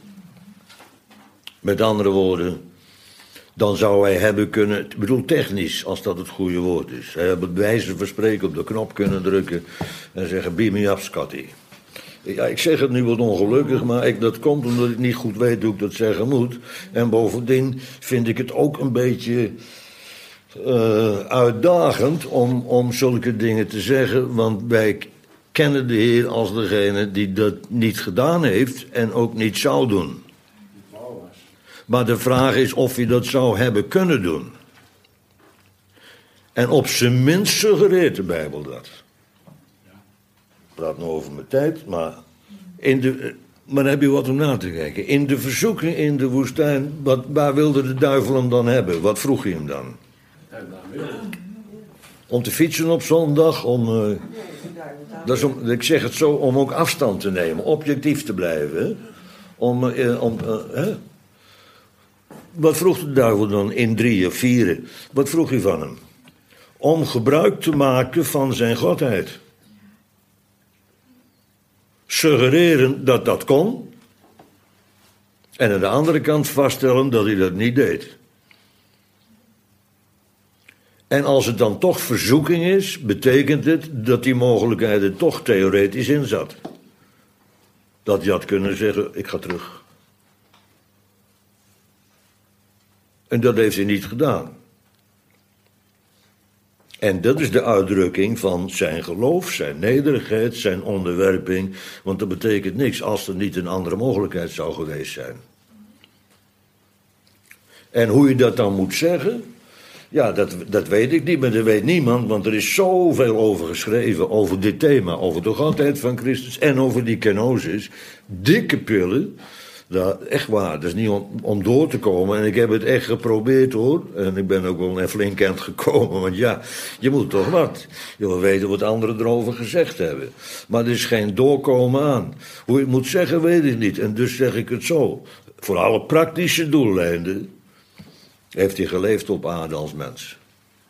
Met andere woorden, dan zou hij hebben kunnen, ik bedoel technisch, als dat het goede woord is. Hij had bij wijze van spreken op de knop kunnen drukken en zeggen, beam me up, Scotty. Ja, ik zeg het nu wat ongelukkig, maar ik, dat komt omdat ik niet goed weet hoe ik dat zeggen moet. En bovendien vind ik het ook een beetje uh, uitdagend om, om zulke dingen te zeggen, want wij kennen de Heer als degene die dat niet gedaan heeft en ook niet zou doen. Maar de vraag is of hij dat zou hebben kunnen doen. En op zijn minst suggereert de Bijbel dat. Ik praat nog over mijn tijd, maar, in de, maar dan heb je wat om na te kijken. In de verzoeking in de woestijn, wat, waar wilde de duivel hem dan hebben? Wat vroeg hij hem dan? Om te fietsen op zondag, om, uh, dat is om, ik zeg het zo, om ook afstand te nemen, objectief te blijven. Hè? Om, uh, om, uh, hè? Wat vroeg de duivel dan in drie of vier? Wat vroeg hij van hem? Om gebruik te maken van zijn godheid. Suggereren dat dat kon. En aan de andere kant vaststellen dat hij dat niet deed. En als het dan toch verzoeking is, betekent het dat die mogelijkheid er toch theoretisch in zat. Dat je had kunnen zeggen, ik ga terug. En dat heeft hij niet gedaan. En dat is de uitdrukking van zijn geloof, zijn nederigheid, zijn onderwerping. Want dat betekent niks als er niet een andere mogelijkheid zou geweest zijn. En hoe je dat dan moet zeggen, ja, dat, dat weet ik niet, maar dat weet niemand. Want er is zoveel over geschreven, over dit thema, over de godheid van Christus en over die kenosis. Dikke pillen. Dat, echt waar, dat is niet om, om door te komen. En ik heb het echt geprobeerd hoor. En ik ben ook wel een flink eind gekomen. Want ja, je moet toch wat. Je wil weten wat anderen erover gezegd hebben. Maar er is geen doorkomen aan. Hoe je het moet zeggen, weet ik niet. En dus zeg ik het zo. Voor alle praktische doeleinden heeft hij geleefd op aarde als mens.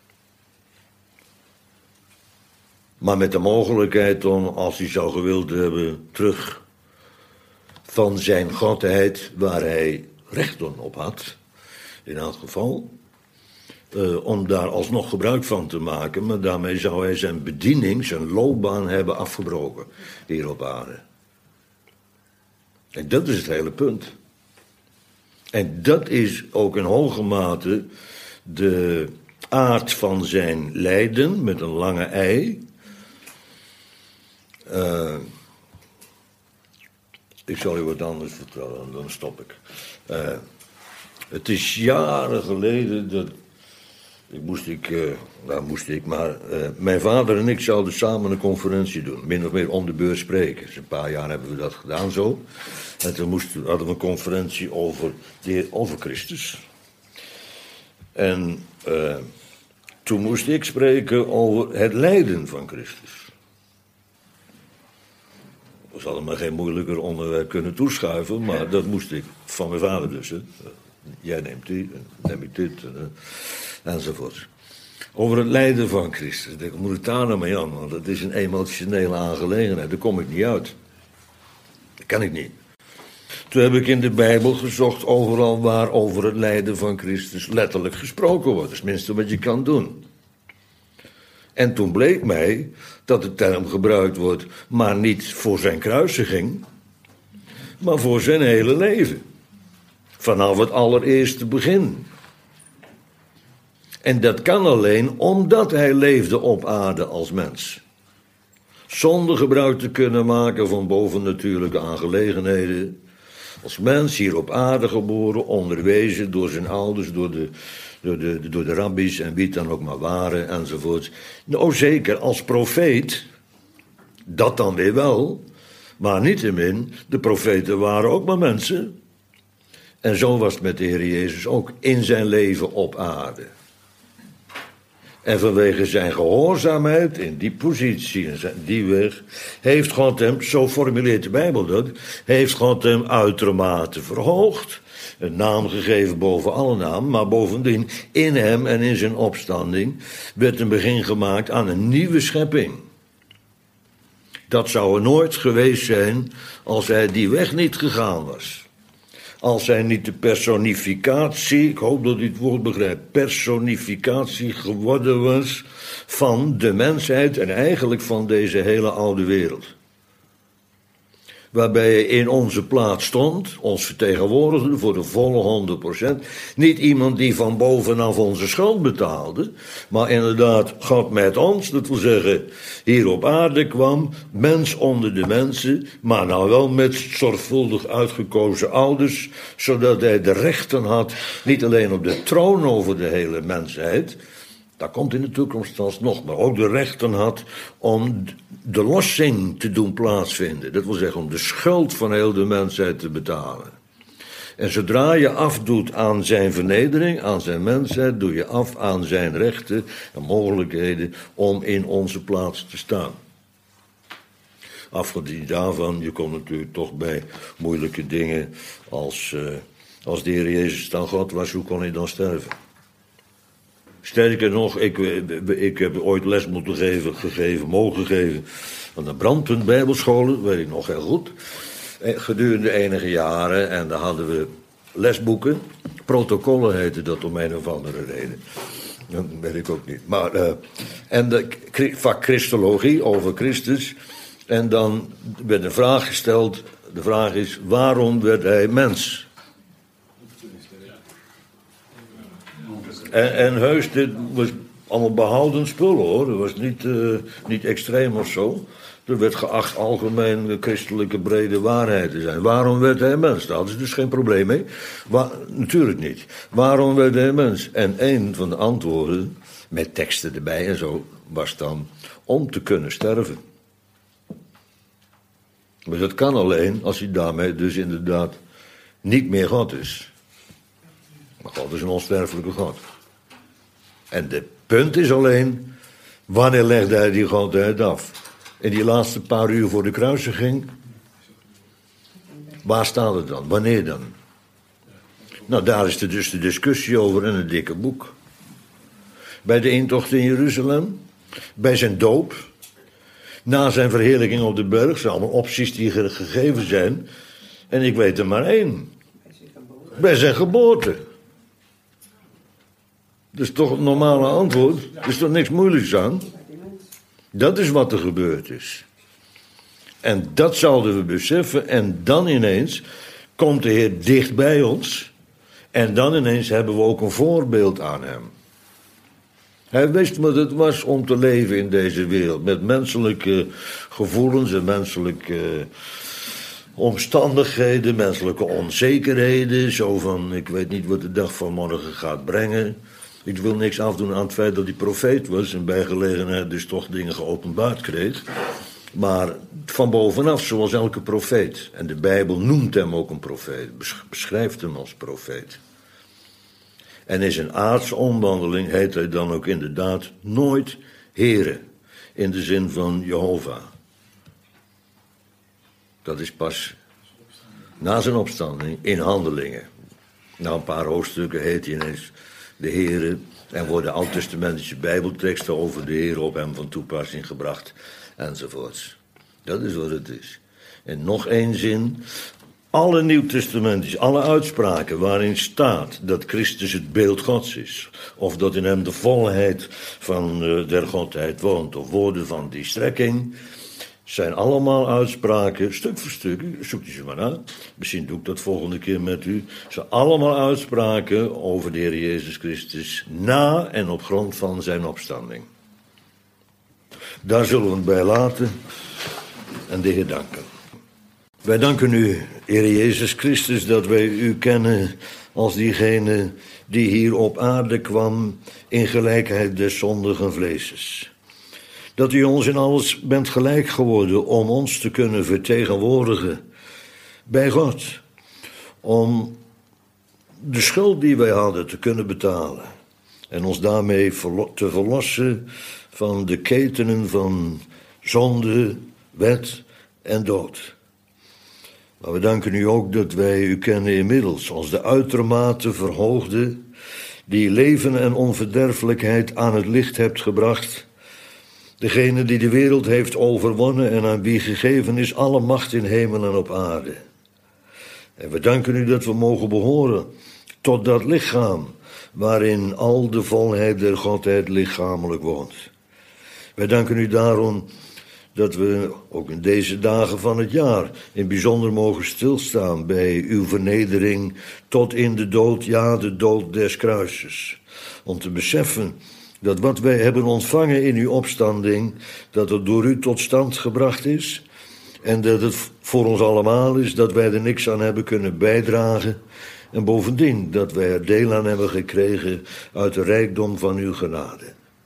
Maar met de mogelijkheid om, als hij zou gewild hebben, terug van zijn godheid, waar hij recht op had, in elk geval. Uh, om daar alsnog gebruik van te maken, maar daarmee zou hij zijn bediening, zijn loopbaan hebben afgebroken hier op aarde. En dat is het hele punt. En dat is ook in hoge mate de aard van zijn lijden met een lange ei. Uh, ik zal je wat anders vertellen, dan stop ik. Uh, het is jaren geleden dat ik moest ik, uh, nou moest ik, maar uh, mijn vader en ik zouden samen een conferentie doen, min of meer om de beurt spreken. Dus een paar jaar hebben we dat gedaan zo. En toen moesten, hadden we een conferentie over, de, over Christus. En uh, toen moest ik spreken over het lijden van Christus. We hadden me geen moeilijker onderwerp kunnen toeschuiven, maar dat moest ik van mijn vader dus. Hè. Jij neemt die, neem ik dit, en, enzovoort. Over het lijden van Christus. Ik denk, moet ik daar nou mee aan? Want dat is een emotionele aangelegenheid. Daar kom ik niet uit. Dat kan ik niet. Toen heb ik in de Bijbel gezocht overal waar over het lijden van Christus letterlijk gesproken wordt. Dat is het minste wat je kan doen. En toen bleek mij dat de term gebruikt wordt, maar niet voor zijn kruisiging, maar voor zijn hele leven. Vanaf het allereerste begin. En dat kan alleen omdat hij leefde op aarde als mens. Zonder gebruik te kunnen maken van bovennatuurlijke aangelegenheden. Als mens hier op aarde geboren, onderwezen door zijn ouders, door de, door de, door de rabbies en wie het dan ook maar waren enzovoort. Nou zeker als profeet, dat dan weer wel, maar niettemin, de profeten waren ook maar mensen. En zo was het met de Heer Jezus ook in zijn leven op aarde. En vanwege zijn gehoorzaamheid in die positie en die weg, heeft God hem, zo formuleert de Bijbel dat, heeft God hem uitermate verhoogd, een naam gegeven boven alle naam, maar bovendien in hem en in zijn opstanding werd een begin gemaakt aan een nieuwe schepping. Dat zou er nooit geweest zijn als hij die weg niet gegaan was. Als hij niet de personificatie, ik hoop dat u het woord begrijpt, personificatie geworden was van de mensheid en eigenlijk van deze hele oude wereld. Waarbij hij in onze plaats stond, ons vertegenwoordigde voor de volle honderd procent. Niet iemand die van bovenaf onze schuld betaalde, maar inderdaad God met ons, dat wil zeggen hier op aarde kwam, mens onder de mensen, maar nou wel met zorgvuldig uitgekozen ouders, zodat hij de rechten had, niet alleen op de troon over de hele mensheid, dat komt in de toekomst alsnog, maar ook de rechten had om de lossing te doen plaatsvinden. Dat wil zeggen om de schuld van heel de mensheid te betalen. En zodra je afdoet aan zijn vernedering, aan zijn mensheid, doe je af aan zijn rechten en mogelijkheden om in onze plaats te staan. Afgezien daarvan, je komt natuurlijk toch bij moeilijke dingen als, uh, als de Heer Jezus dan God was, hoe kon hij dan sterven? Sterker nog, ik, ik heb ooit les moeten geven, gegeven, mogen geven aan de Brandpunt Bijbelscholen, weet ik nog heel goed. Gedurende enige jaren en daar hadden we lesboeken. Protocollen heette dat om een of andere reden. Dat weet ik ook niet. Maar, uh, en de vak Christologie over Christus. En dan werd een vraag gesteld. De vraag is, waarom werd hij mens? En, en heus, dit was allemaal behouden spullen hoor. Dat was niet, uh, niet extreem of zo. Er werd geacht algemeen christelijke brede waarheid te zijn. Waarom werd hij mens? Daar hadden ze dus geen probleem mee. Wa- natuurlijk niet. Waarom werd hij mens? En een van de antwoorden, met teksten erbij en zo, was dan om te kunnen sterven. Maar dat kan alleen als hij daarmee dus inderdaad niet meer God is. Maar God is een onsterfelijke God. En de punt is alleen, wanneer legde hij die godheid af? In die laatste paar uur voor de kruisiging? Waar staat het dan? Wanneer dan? Nou, daar is er dus de discussie over in een dikke boek. Bij de intocht in Jeruzalem, bij zijn doop, na zijn verheerlijking op de berg, zijn allemaal opties die gegeven zijn. En ik weet er maar één. Bij zijn geboorte. Dat is toch het normale antwoord? Er is toch niks moeilijks aan? Bij die mens. Dat is wat er gebeurd is. En dat zouden we beseffen. En dan ineens komt de Heer dicht bij ons. En dan ineens hebben we ook een voorbeeld aan hem. Hij wist wat het was om te leven in deze wereld. Met menselijke gevoelens en menselijke omstandigheden, menselijke onzekerheden. Zo van, ik weet niet wat de dag van morgen gaat brengen. Ik wil niks afdoen aan het feit dat hij profeet was en bij gelegenheid dus toch dingen geopenbaard kreeg. Maar van bovenaf, zoals elke profeet. En de Bijbel noemt hem ook een profeet, beschrijft hem als profeet. En in zijn aardse omwandeling heet hij dan ook inderdaad nooit Heere, in de zin van Jehovah. Dat is pas na zijn opstanding in Handelingen. Na een paar hoofdstukken heet hij ineens de Heere en worden oud-testamentische bijbelteksten over de Heer op hem van toepassing gebracht enzovoorts. Dat is wat het is. En nog één zin. Alle nieuwtestamentische, alle uitspraken waarin staat dat Christus het beeld Gods is, of dat in hem de volheid van uh, der Godheid woont, of woorden van die strekking, zijn allemaal uitspraken, stuk voor stuk, zoekt u ze maar na, misschien doe ik dat volgende keer met u, zijn allemaal uitspraken over de Heer Jezus Christus na en op grond van zijn opstanding. Daar zullen we het bij laten en de Heer danken. Wij danken u, Heer Jezus Christus, dat wij u kennen als diegene die hier op aarde kwam in gelijkheid des zondigen vleeses. Dat u ons in alles bent gelijk geworden om ons te kunnen vertegenwoordigen bij God. Om de schuld die wij hadden te kunnen betalen. En ons daarmee te verlossen van de ketenen van zonde, wet en dood. Maar we danken u ook dat wij u kennen inmiddels als de uitermate verhoogde, die leven en onverderfelijkheid aan het licht hebt gebracht. Degene die de wereld heeft overwonnen en aan wie gegeven is alle macht in hemel en op aarde. En we danken u dat we mogen behoren tot dat lichaam waarin al de volheid der Godheid lichamelijk woont. Wij danken u daarom dat we ook in deze dagen van het jaar in bijzonder mogen stilstaan bij uw vernedering tot in de dood, ja, de dood des kruises. Om te beseffen dat wat wij hebben ontvangen in uw opstanding, dat het door u tot stand gebracht is en dat het voor ons allemaal is, dat wij er niks aan hebben kunnen bijdragen en bovendien dat wij er deel aan hebben gekregen uit de rijkdom van uw genade.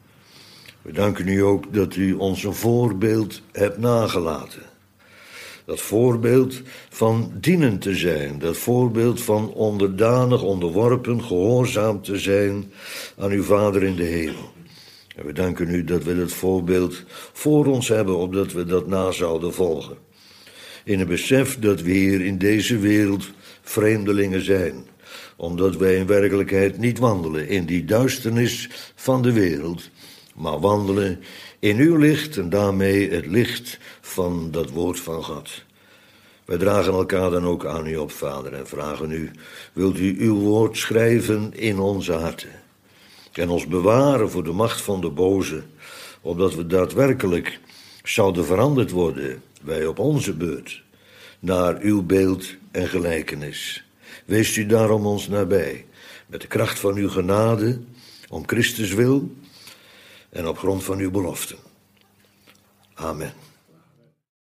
We danken u ook dat u ons een voorbeeld hebt nagelaten. Dat voorbeeld van dienend te zijn. Dat voorbeeld van onderdanig, onderworpen, gehoorzaam te zijn aan uw Vader in de hemel. En we danken u dat we dat voorbeeld voor ons hebben, opdat we dat na zouden volgen. In het besef dat we hier in deze wereld vreemdelingen zijn. Omdat wij in werkelijkheid niet wandelen in die duisternis van de wereld, maar wandelen in uw licht en daarmee het licht van dat woord van God. Wij dragen elkaar dan ook aan u op, Vader, en vragen u, wilt u uw woord schrijven in onze harten en ons bewaren voor de macht van de boze, opdat we daadwerkelijk zouden veranderd worden, wij op onze beurt, naar uw beeld en gelijkenis. Wees u daarom ons nabij, met de kracht van uw genade, om Christus wil en op grond van uw beloften. Amen.